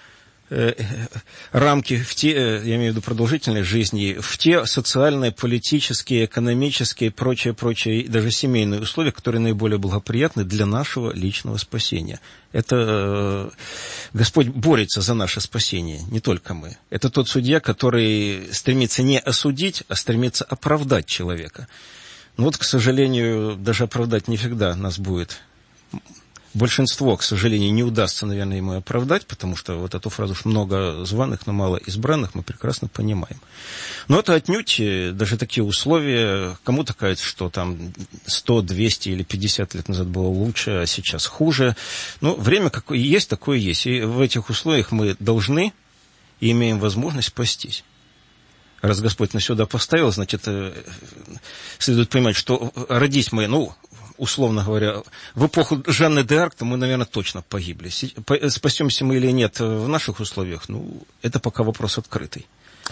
рамки, в те, я имею в виду продолжительной жизни, в те социальные, политические, экономические, прочие, прочие, даже семейные условия, которые наиболее благоприятны для нашего личного спасения. Это Господь борется за наше спасение, не только мы. Это тот судья, который стремится не осудить, а стремится оправдать человека. Но вот, к сожалению, даже оправдать не всегда нас будет. Большинство, к сожалению, не удастся, наверное, ему оправдать, потому что вот эту фразу «что много званых, но мало избранных» мы прекрасно понимаем. Но это отнюдь даже такие условия. Кому-то кажется, что там сто, двести или пятьдесят лет назад было лучше, а сейчас хуже. Но время какое есть, такое есть. И в этих условиях мы должны и имеем возможность спастись. Раз Господь нас сюда поставил, значит, следует понимать, что родись мы, ну, условно говоря, в эпоху Жанны д'Арк, то мы, наверное, точно погибли. Спасемся мы или нет в наших условиях, ну, это пока вопрос открытый.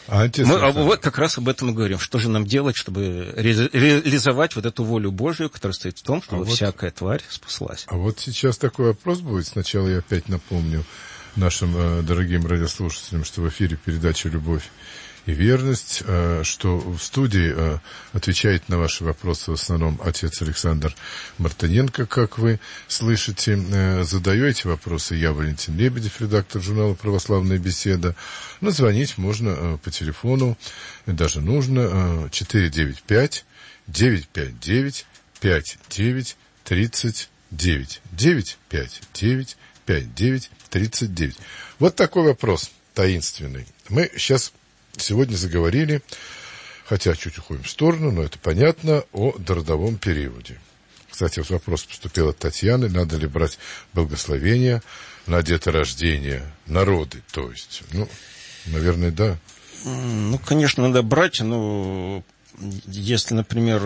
А отец
Мы а, вот как раз об этом и говорим. Что же нам делать, чтобы ре- реализовать вот эту волю Божию, которая стоит в том, чтобы а вот, всякая тварь спаслась?
А вот сейчас такой вопрос будет. Сначала я опять напомню нашим э, дорогим радиослушателям, что в эфире передача «Любовь и верность», э, что в студии э, отвечает на ваши вопросы в основном отец Александр Мартыненко, как вы слышите. Э, задаю эти вопросы я, Валентин Лебедев, редактор журнала «Православная беседа». Но звонить можно э, по телефону, даже нужно, э, четыре девять пять девять пять девять пять девять тридцать девять. девять пять девять пять девять тридцать девять. Вот такой вопрос таинственный. Мы сейчас сегодня заговорили, хотя чуть уходим в сторону, но это понятно, о дородовом периоде. Кстати, вот вопрос поступил от Татьяны, надо ли брать благословение на деторождение, на роды, то есть. Ну, наверное, да.
Ну, конечно, надо брать, но если, например,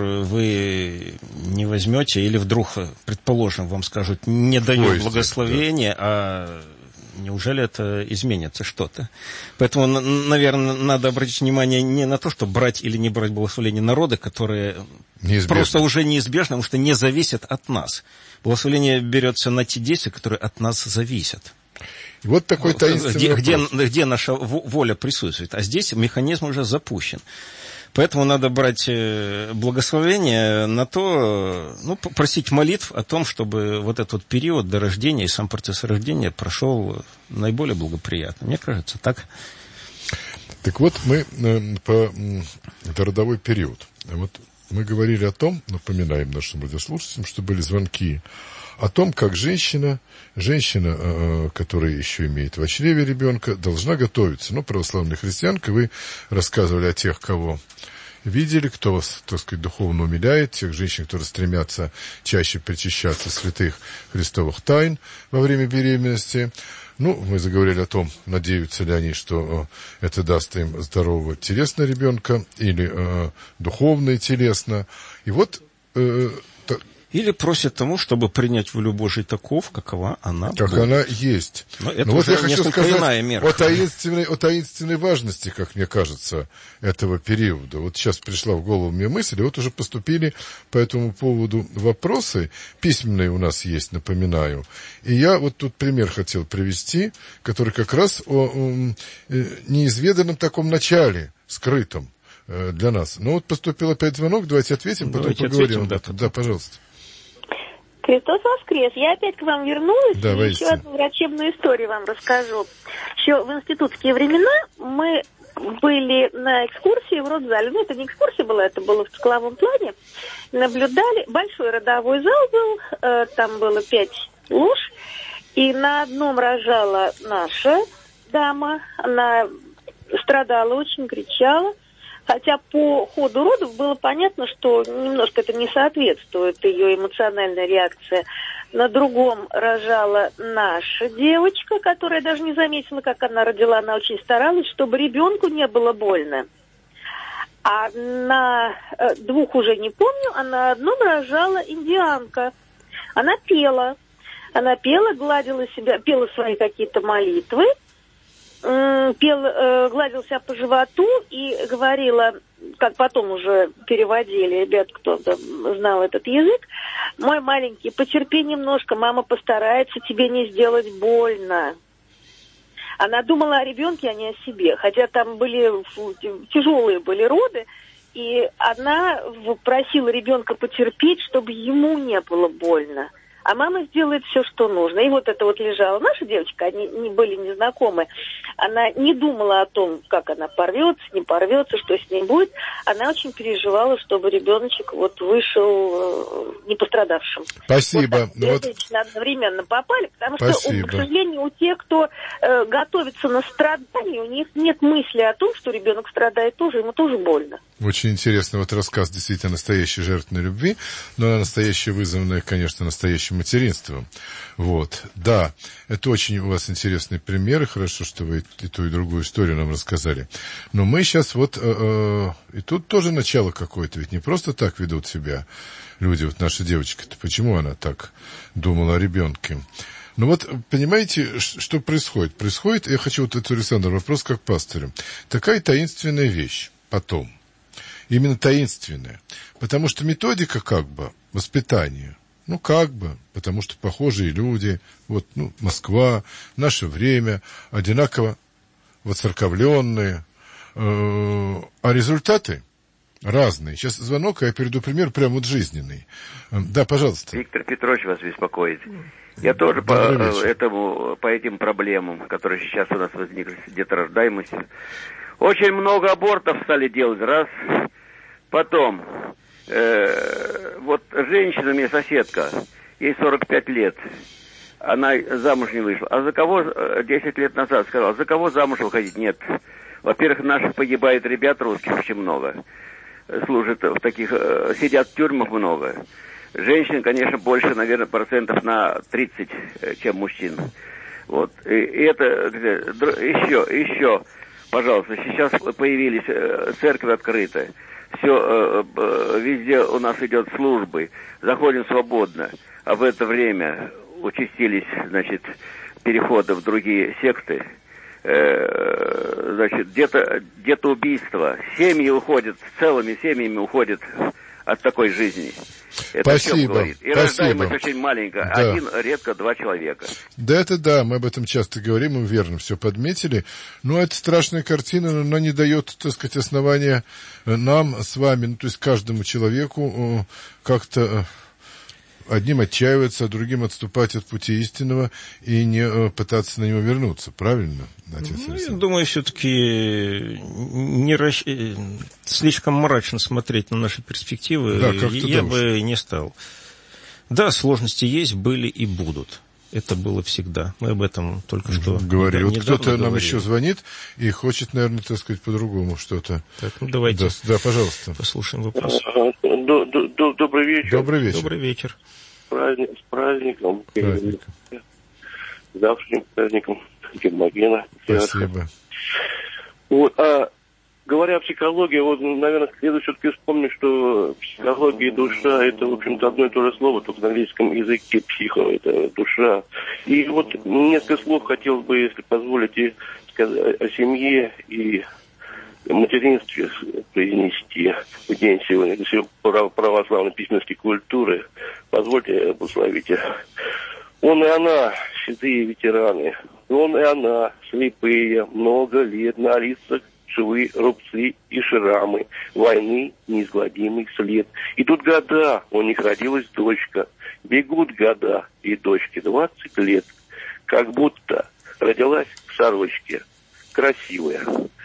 вы не возьмете, или вдруг, предположим, вам скажут, не дают благословения, да. а неужели это изменится что-то? Поэтому, наверное, надо обратить внимание не на то, что брать или не брать благословение народа, которые неизбежно. Просто уже неизбежно, потому что не зависят от нас. Благословение берется на те действия, которые от нас зависят.
Вот такой таинственный
где,
вопрос.
Где, где наша воля присутствует. А здесь механизм уже запущен. Поэтому надо брать благословение на то, ну, просить молитв о том, чтобы вот этот вот период до рождения и сам процесс рождения прошел наиболее благоприятно. Мне кажется, так.
Так вот, мы по родовой период. Вот мы говорили о том, напоминаем нашим радиослушателям, что были звонки о том, как женщина, женщина, которая еще имеет в чреве ребенка, должна готовиться. Ну, православная христианка, вы рассказывали о тех, кого видели, кто вас, так сказать, духовно умиляет, тех женщин, которые стремятся чаще причащаться святых христовых тайн во время беременности. Ну, мы заговорили о том, надеются ли они, что э, это даст им здорового телесно ребенка или э, духовно и телесно. И вот... Э,
Или просят тому, чтобы принять волю Божию таков, какова она
Как
будет.
она есть.
Но это
Но
уже
вот я хочу сказать
иная мера.
о таинственной, о таинственной важности, как мне кажется, этого периода. Вот сейчас пришла в голову мне мысль, и вот уже поступили по этому поводу вопросы. Письменные у нас есть, напоминаю. И я вот тут пример хотел привести, который как раз о, о неизведанном таком начале, скрытом для нас. Но вот поступил опять звонок, давайте ответим, потом давайте поговорим. Ответим, да, да, пожалуйста.
Христос воскрес. Я опять к вам вернулась.
Да,
и еще одну врачебную историю вам расскажу. Еще в институтские времена мы были на экскурсии в родзале. Ну, это не экскурсия была, это было в цикловом плане. Наблюдали. Большой родовой зал был. Э, там было пять лож. И на одном рожала наша дама. Она страдала очень, кричала. Хотя по ходу родов было понятно, что немножко это не соответствует ее эмоциональная реакция. На другом рожала наша девочка, которая даже не заметила, как она родила. Она очень старалась, чтобы ребенку не было больно. А на двух уже не помню, а на одном рожала индианка. Она пела. Она пела, гладила себя, пела свои какие-то молитвы. Пел, э, гладил себя по животу и говорила, как потом уже переводили, ребят, кто знал этот язык, мой маленький, потерпи немножко, мама постарается тебе не сделать больно. Она думала о ребенке, а не о себе, хотя там были тяжелые были роды, и она просила ребенка потерпеть, чтобы ему не было больно. А мама сделает все, что нужно. И вот это вот лежала наша девочка, они не были незнакомы. Она не думала о том, как она порвется, не порвется, что с ней будет. Она очень переживала, чтобы ребеночек вот вышел не пострадавшим.
Спасибо.
Вот так, вот... женщины одновременно попали, потому Спасибо. Что, к сожалению, у тех, кто э, готовится на страдания, у них нет мысли о том, что ребенок страдает тоже, ему тоже больно.
Очень интересный вот рассказ действительно настоящей жертвенной любви, но настоящая вызванная, конечно, настоящим материнством. Вот. Да, это очень у вас интересные примеры. Хорошо, что вы и ту, и другую историю нам рассказали. Но мы сейчас вот... Э, э, и тут тоже начало какое-то. Ведь не просто так ведут себя люди. Вот наша девочка-то, почему она так думала о ребенке? Ну вот, понимаете, что происходит? Происходит, я хочу вот это, Александр, вопрос как пастырю. Такая таинственная вещь потом. Именно таинственная. Потому что методика как бы воспитания, ну как бы, потому что похожие люди, вот, ну, Москва, наше время, одинаково воцерковленные, э, а результаты разные. Сейчас звонок, а я приведу пример прямо вот жизненный. Да, пожалуйста.
Виктор Петрович вас беспокоит. Я тоже по этому, по этим проблемам, которые сейчас у нас возникли с деторождаемостью, очень много абортов стали делать, раз. Потом, э, вот женщина, у меня соседка, ей сорок пять лет, она замуж не вышла. А за кого, десять лет назад сказала, за кого замуж выходить? Нет. Во-первых, наших погибает ребят русских очень много. Служат в таких, сидят в тюрьмах много. Женщин, конечно, больше, наверное, процентов на тридцать, чем мужчин. Вот. И, и это, еще, еще, пожалуйста, сейчас появились церкви открыты. Все, везде у нас идет службы. Заходим свободно. А в это время участились, значит, переходы в другие секты. Значит, где-то, где-то убийство. Семьи уходят, целыми семьями уходят от такой жизни. Это
спасибо.
И рождаемость очень маленькая.
Да.
Один, редко два человека.
Да, это да, мы об этом часто говорим, мы верно все подметили. Но это страшная картина, но она не дает, так сказать, основания нам с вами, ну, то есть каждому человеку как-то одним отчаиваться, а другим отступать от пути истинного и не пытаться на него вернуться. Правильно, отец
ну,
Александр?
Я думаю, все-таки не расщ... слишком мрачно смотреть на наши перспективы.
Да,
я
думаешь?
бы не стал. Да, сложности есть, были и будут. Это было всегда. Мы об этом только что
говорили. Вот кто-то нам
говорили.
еще звонит и хочет, наверное, так сказать, по-другому что-то.
Так, ну давайте.
Да, да, пожалуйста.
Послушаем вопрос.
Добрый вечер.
Добрый вечер.
Добрый вечер.
С, праздник, с праздником.
Праздником.
С завтрашним праздником Гермогена.
Спасибо.
Вот, а говоря о психологии, вот, наверное, следует все-таки вспомнить, что психология и душа – это, в общем-то, одно и то же слово, только на английском языке психо – это душа. И вот несколько слов хотелось бы, если позволите, сказать о семье и материнстве произнести в день сегодня православной письменской культуры. Позвольте благословить. Он и она, святые ветераны, он и она, слепые, много лет на лицах швы, рубцы и шрамы, войны, неизгладимый след. И тут года, у них родилась дочка, бегут года, и дочке двадцать лет, как будто родилась в сорочке, красивая,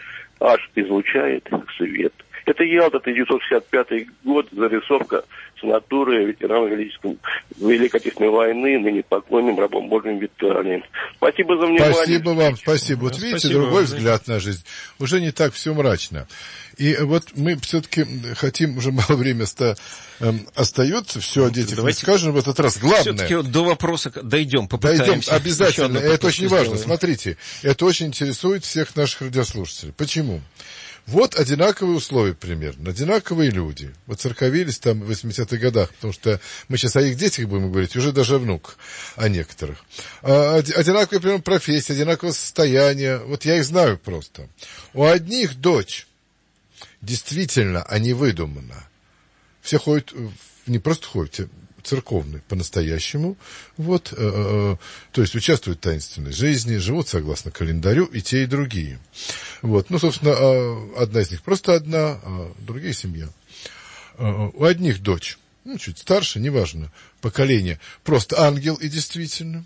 аж излучает свет. Это Ялта, тысяча девятьсот шестьдесят пятый год, зарисовка с натуры ветеранов Великой Отечественной войны, ныне покойным рабом Божьим Виталием. Спасибо за внимание.
Спасибо вам, спасибо. Вот видите,
спасибо
другой
вам,
взгляд на жизнь. Уже не так все мрачно. И вот мы все-таки хотим, уже мало времени ста, эм, остается, все о детях не скажем в этот раз. Главное...
Все-таки вот до вопроса дойдем, попытаемся.
Дойдем, обязательно. Это очень важно.
сделаем.
Смотрите, это очень интересует всех наших радиослушателей. Почему? Вот одинаковые условия примерно, одинаковые люди. Воцерковились там в восьмидесятых годах, потому что мы сейчас о их детях будем говорить, уже даже внук о некоторых. А, одинаковые примерно профессии, одинаковое состояние. Вот я их знаю просто. У одних дочь действительно, а не выдуманно. Все ходят, не просто ходят, церковные по-настоящему, вот, э, э, то есть участвуют в таинственной жизни, живут согласно календарю, и те, и другие. Вот, ну, собственно, э, одна из них просто одна, а другие семья. Э, у одних дочь, ну, чуть старше, неважно, поколение, просто ангел и действительно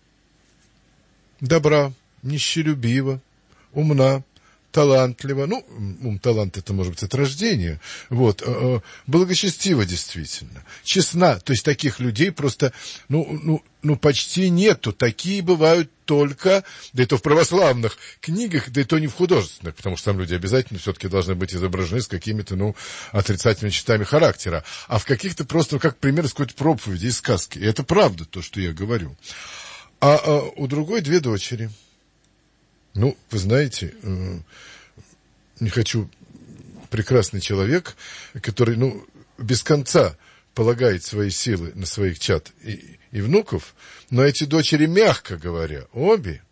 добра, нищелюбива, умна, талантлива, ну, ум, талант это может быть от рождения, вот, э, благочестива действительно, честна, то есть таких людей просто, ну, ну, ну, почти нету, такие бывают только, да и то в православных книгах, да и то не в художественных, потому что там люди обязательно все-таки должны быть изображены с какими-то, ну, отрицательными чертами характера, а в каких-то просто, ну, как пример из какой-то проповеди, из сказки, и это правда то, что я говорю. А, а у другой две дочери. Ну, вы знаете, э, не хочу, прекрасный человек, который, ну, без конца полагает свои силы на своих чад и, и внуков, но эти дочери, мягко говоря, обе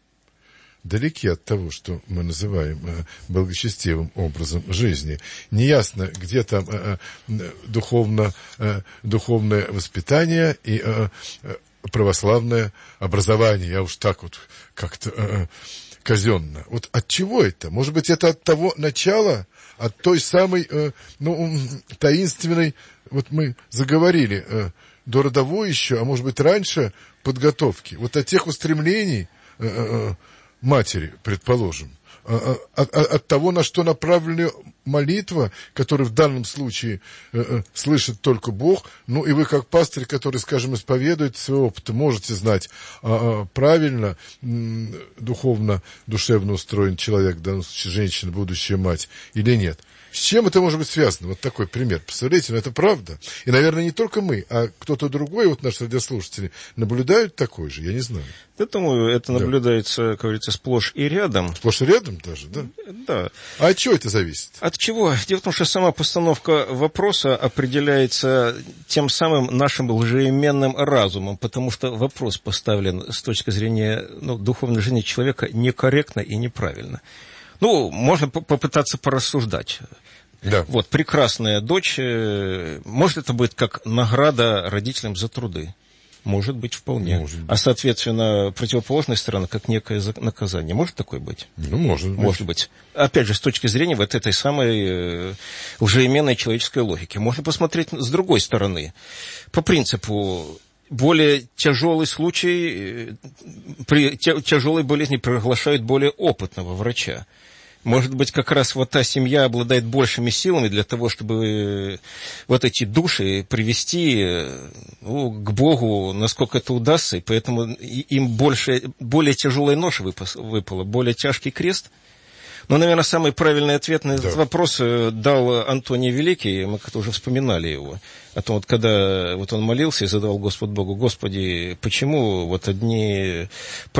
далеки от того, что мы называем э, благочестивым образом жизни. Неясно, где там э, э, духовно, э, духовное воспитание и э, э, православное образование. Я уж так вот как-то э, казенно. Вот от чего это? Может быть, это от того начала, от той самой э, ну, таинственной, вот мы заговорили, э, до родовой еще, а может быть, раньше подготовки. Вот от тех устремлений э, э, матери, предположим, от, от, от того, на что направлена молитва, которую в данном случае э, э, слышит только Бог, ну и вы, как пастырь, который, скажем, исповедует свой опыт, можете знать, э, правильно э, духовно, душевно устроен человек, в данном случае женщина, будущая мать, или нет. С чем это может быть связано? Вот такой пример. Представляете, ну это правда. И, наверное, не только мы, а кто-то другой, вот наши радиослушатели, наблюдают такой же, я не знаю.
Я думаю, это
да.
наблюдается, как говорится, сплошь и рядом.
Сплошь и рядом даже, да?
Да.
А от чего это зависит?
От чего? Дело в том, что сама постановка вопроса определяется тем самым нашим лжеименным разумом, потому что вопрос поставлен с точки зрения ну, духовной жизни человека некорректно и неправильно. Ну, можно попытаться порассуждать.
Да.
Вот, прекрасная дочь, может, это будет как награда родителям за труды? Может быть, вполне. Может быть. А, соответственно, противоположная сторона, как некое наказание. Может такое быть?
Ну, может быть.
Может быть. Опять же, с точки зрения вот этой самой лжеименной человеческой логики. Можно посмотреть с другой стороны. По принципу, более тяжелый случай, при тяжелой болезни приглашают более опытного врача. Может быть, как раз вот та семья обладает большими силами для того, чтобы вот эти души привести ну, к Богу, насколько это удастся, и поэтому им больше, более тяжелая ноша выпала, более тяжкий крест. Но, наверное, самый правильный ответ на этот да. вопрос дал Антоний Великий, мы как-то уже вспоминали его, о том, вот, когда вот он молился и задавал Господу Богу: Господи, почему вот одни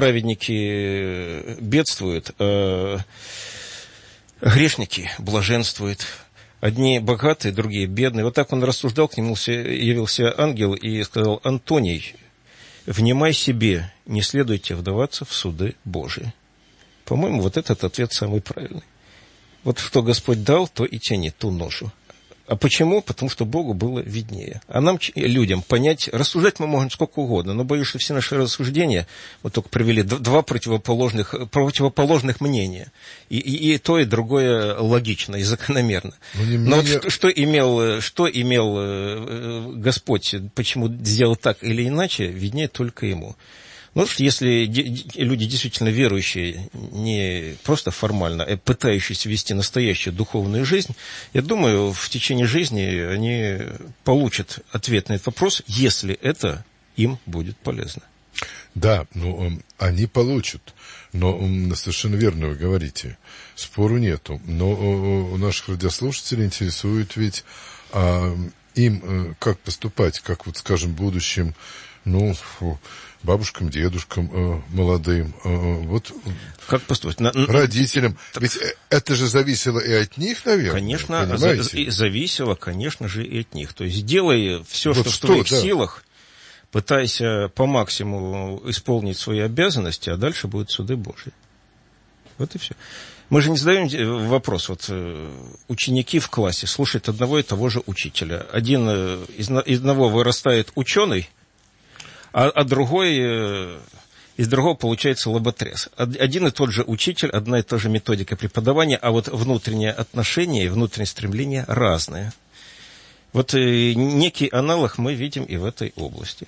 праведники бедствуют, а грешники блаженствуют, одни богатые, другие бедные. Вот так он рассуждал, к нему явился ангел и сказал: Антоний, внимай себе, не следуйте вдаваться в суды Божии. По-моему, вот этот ответ самый правильный. Вот что Господь дал, то и тяни ту ношу. А почему? Потому что Богу было виднее. А нам, людям, понять, рассуждать мы можем сколько угодно, но боюсь, что все наши рассуждения вот только привели два противоположных, противоположных мнения. И, и, и то, и другое логично и закономерно. Но, но менее... вот что, что, имел, что имел Господь, почему сделал так или иначе, виднее только Ему. Ну, если люди действительно верующие, не просто формально, а пытающиеся вести настоящую духовную жизнь, я думаю, в течение жизни они получат ответ на этот вопрос, если это им будет полезно.
Да, ну, они получат, но совершенно верно вы говорите, спору нету. Но у наших радиослушателей интересует ведь а, им как поступать, как вот, скажем, будущим, ну, бабушкам, дедушкам э, молодым, э, вот
как поступать? На,
родителям. Так... Ведь это же зависело и от них, наверное.
Конечно, за, зависело, конечно же, и от них. То есть делай все, вот что, что в твоих да. силах, пытайся по максимуму исполнить свои обязанности, а дальше будут суды Божьи. Вот и все. Мы же не задаем вопрос, вот ученики в классе слушают одного и того же учителя. Один из, из одного вырастает ученый, А, а другой, из другого получается лоботряс. Один и тот же учитель, одна и та же методика преподавания, а вот внутренние отношения и внутренние стремления разные. Вот некий аналог мы видим и в этой области.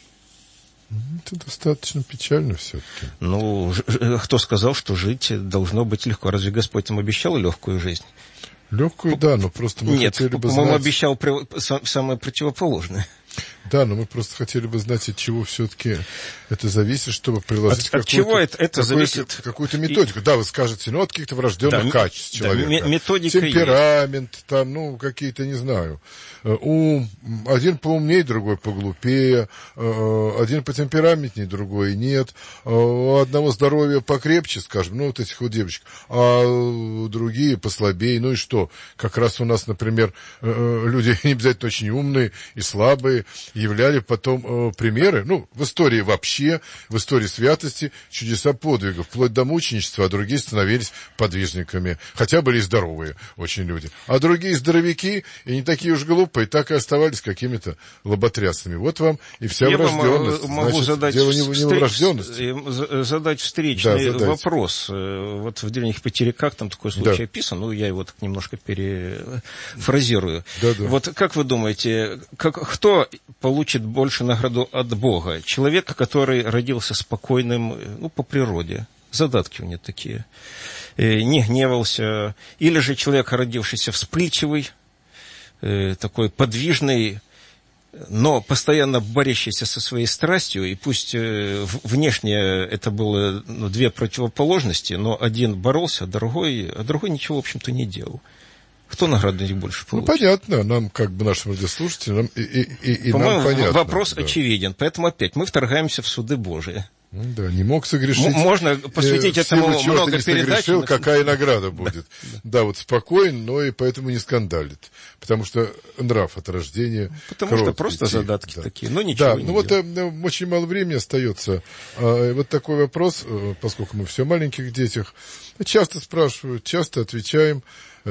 Это достаточно печально все-таки.
Ну, кто сказал, что жить должно быть легко? Разве Господь нам обещал легкую жизнь?
Легкую, да, но просто мы
Нет,
хотели бы
по-моему,
знать...
обещал самое противоположное.
Да, но мы просто хотели бы знать, от чего все-таки это зависит, чтобы приложить
от, от чего это, это зависит?
какую-то методику. И... Да, вы скажете, ну, от каких-то врожденных да, качеств человека.
Да, методика
темперамент, есть. Там, ну, какие-то, не знаю, ум, один поумнее, другой поглупее, один потемпераментнее, другой нет, у одного здоровья покрепче, скажем, ну, вот этих вот девочек, а другие послабее, ну и что? Как раз у нас, например, люди не обязательно очень умные и слабые, являли потом э, примеры, ну, в истории вообще, в истории святости, чудеса подвигов, вплоть до мученичества, а другие становились подвижниками, хотя были здоровые очень люди. А другие здоровяки, и не такие уж глупые, так и оставались какими-то лоботрясами. Вот вам и вся
Я
врожденность.
могу Значит, задать
дело не, не в врожденности.
Задать встречный да, вопрос. Вот в древних пятериках там такой случай да. описан, ну, я его так немножко перефразирую.
Да, да.
Вот как вы думаете, как, кто получит больше награду от Бога? Человек, который родился спокойным, ну, по природе. Задатки у него такие. Не гневался. Или же человек, родившийся вспыльчивый, такой подвижный, но постоянно борющийся со своей страстью, и пусть внешне это было ну, две противоположности, но один боролся, а другой, а другой ничего, в общем-то, не делал. Кто награду не больше получит?
Ну, понятно, нам, как бы, нашим радиослушателям, и, и, и, и
По-моему,
нам понятно.
Вопрос
да.
очевиден, поэтому опять мы вторгаемся в суды Божии.
Ну, да, не мог согрешить. М-
можно посвятить э, этому
силу,
много
ты
передач.
Согрешил, какая награда будет. Да, да, вот спокоен, но и поэтому не скандалит. Потому что нрав от рождения
Потому что просто
идти.
задатки
да.
такие, но ничего
да,
не
ну вот э, очень мало времени остается. А, вот такой вопрос, э, поскольку мы все о маленьких детях, часто спрашивают, часто отвечаем.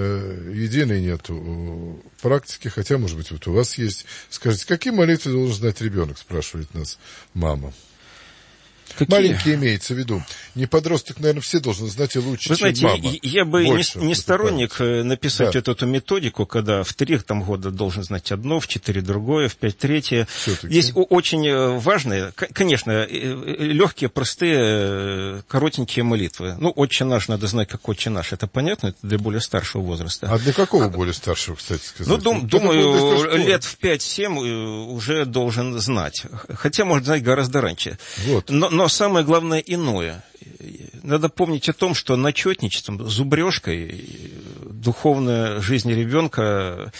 Единой нету практики, хотя, может быть, вот у вас есть. Скажите, какие молитвы должен знать ребенок, спрашивает нас мама. Какие? Маленький имеется в виду. Не подросток, наверное, все должны знать и лучше,
Вы знаете,
чем мама.
Я, я бы
Больше,
не, не сторонник написать
да.
вот эту методику, когда в три там, года должен знать одно, в четыре другое, в пять третье.
Все-таки.
Здесь очень важные, конечно, легкие, простые, коротенькие молитвы. Ну, «Отче наш» надо знать, как «Отче наш». Это понятно, это для более старшего возраста.
А для какого более старшего, кстати сказать?
Ну, дум, думаю, лет в пять-семь уже должен знать. Хотя, может знать гораздо раньше.
Вот.
Но, но самое главное иное. Надо помнить о том, что начетничеством, зубрежкой духовная жизнь ребенка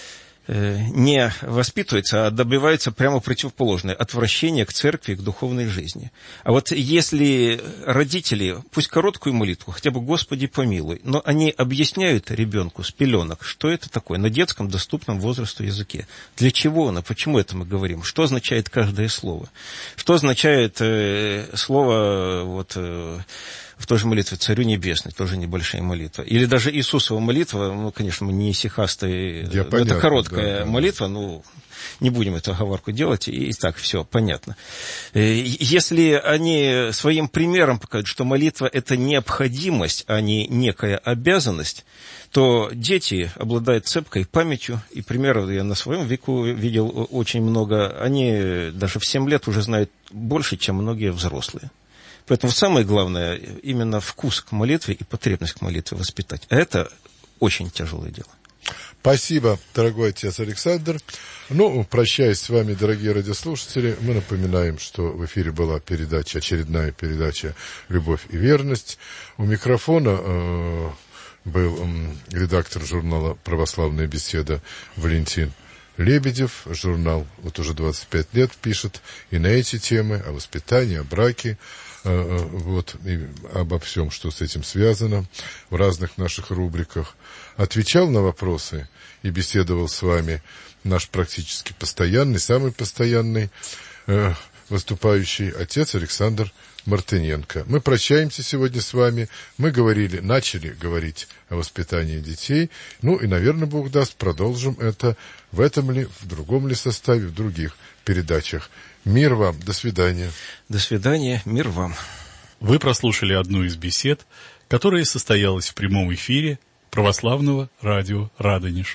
не воспитывается, а добивается прямо противоположное. Отвращение к церкви, к духовной жизни. А вот если родители, пусть короткую молитву, хотя бы «Господи помилуй», но они объясняют ребенку с пеленок, что это такое, на детском доступном возрасту языке. Для чего оно, почему это мы говорим, что означает каждое слово. Что означает э, слово вот, э, в той же молитве «Царю небесный», тоже небольшая молитва. Или даже Иисусова молитва, ну, конечно, мы не исихастые, это понятно, короткая да, молитва, да. ну, не будем эту оговорку делать, и, и так все понятно. Если они своим примером покажут, что молитва – это необходимость, а не некая обязанность, то дети обладают цепкой памятью, и примеров я на своем веку видел очень много, они даже в семь лет уже знают больше, чем многие взрослые. Поэтому самое главное именно вкус к молитве и потребность к молитве воспитать. А это очень тяжелое дело.
Спасибо, дорогой отец Александр. Ну, прощаясь с вами, дорогие радиослушатели, мы напоминаем, что в эфире была передача, очередная передача «Любовь и верность». У микрофона э, был э, редактор журнала «Православная беседа» Валентин Лебедев. Журнал вот уже двадцать пять лет пишет и на эти темы, о воспитании, о браке, э, вот, и обо всем, что с этим связано в разных наших рубриках. Отвечал на вопросы и беседовал с вами наш практически постоянный, самый постоянный э, выступающий отец Александр Мартыненко. Мы прощаемся сегодня с вами. Мы говорили, начали говорить о воспитании детей. Ну и, наверное, Бог даст, продолжим это в этом ли, в другом ли составе, в других передачах. Мир вам. До свидания.
До свидания. Мир вам.
Вы прослушали одну из бесед, которая состоялась в прямом эфире Православного радио «Радонеж».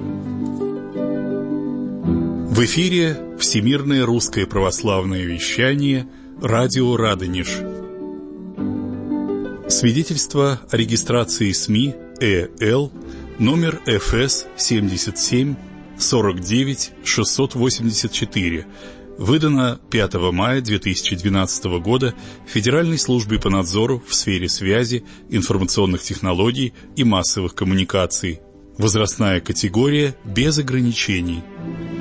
В эфире Всемирное русское православное вещание «Радио Радонеж». Свидетельство о регистрации СМИ ЭЛ номер эф эс семьдесят семь сорок девять шестьсот восемьдесят четыре. Выдано пятого мая две тысячи двенадцатого года Федеральной службой по надзору в сфере связи, информационных технологий и массовых коммуникаций. Возрастная категория без ограничений.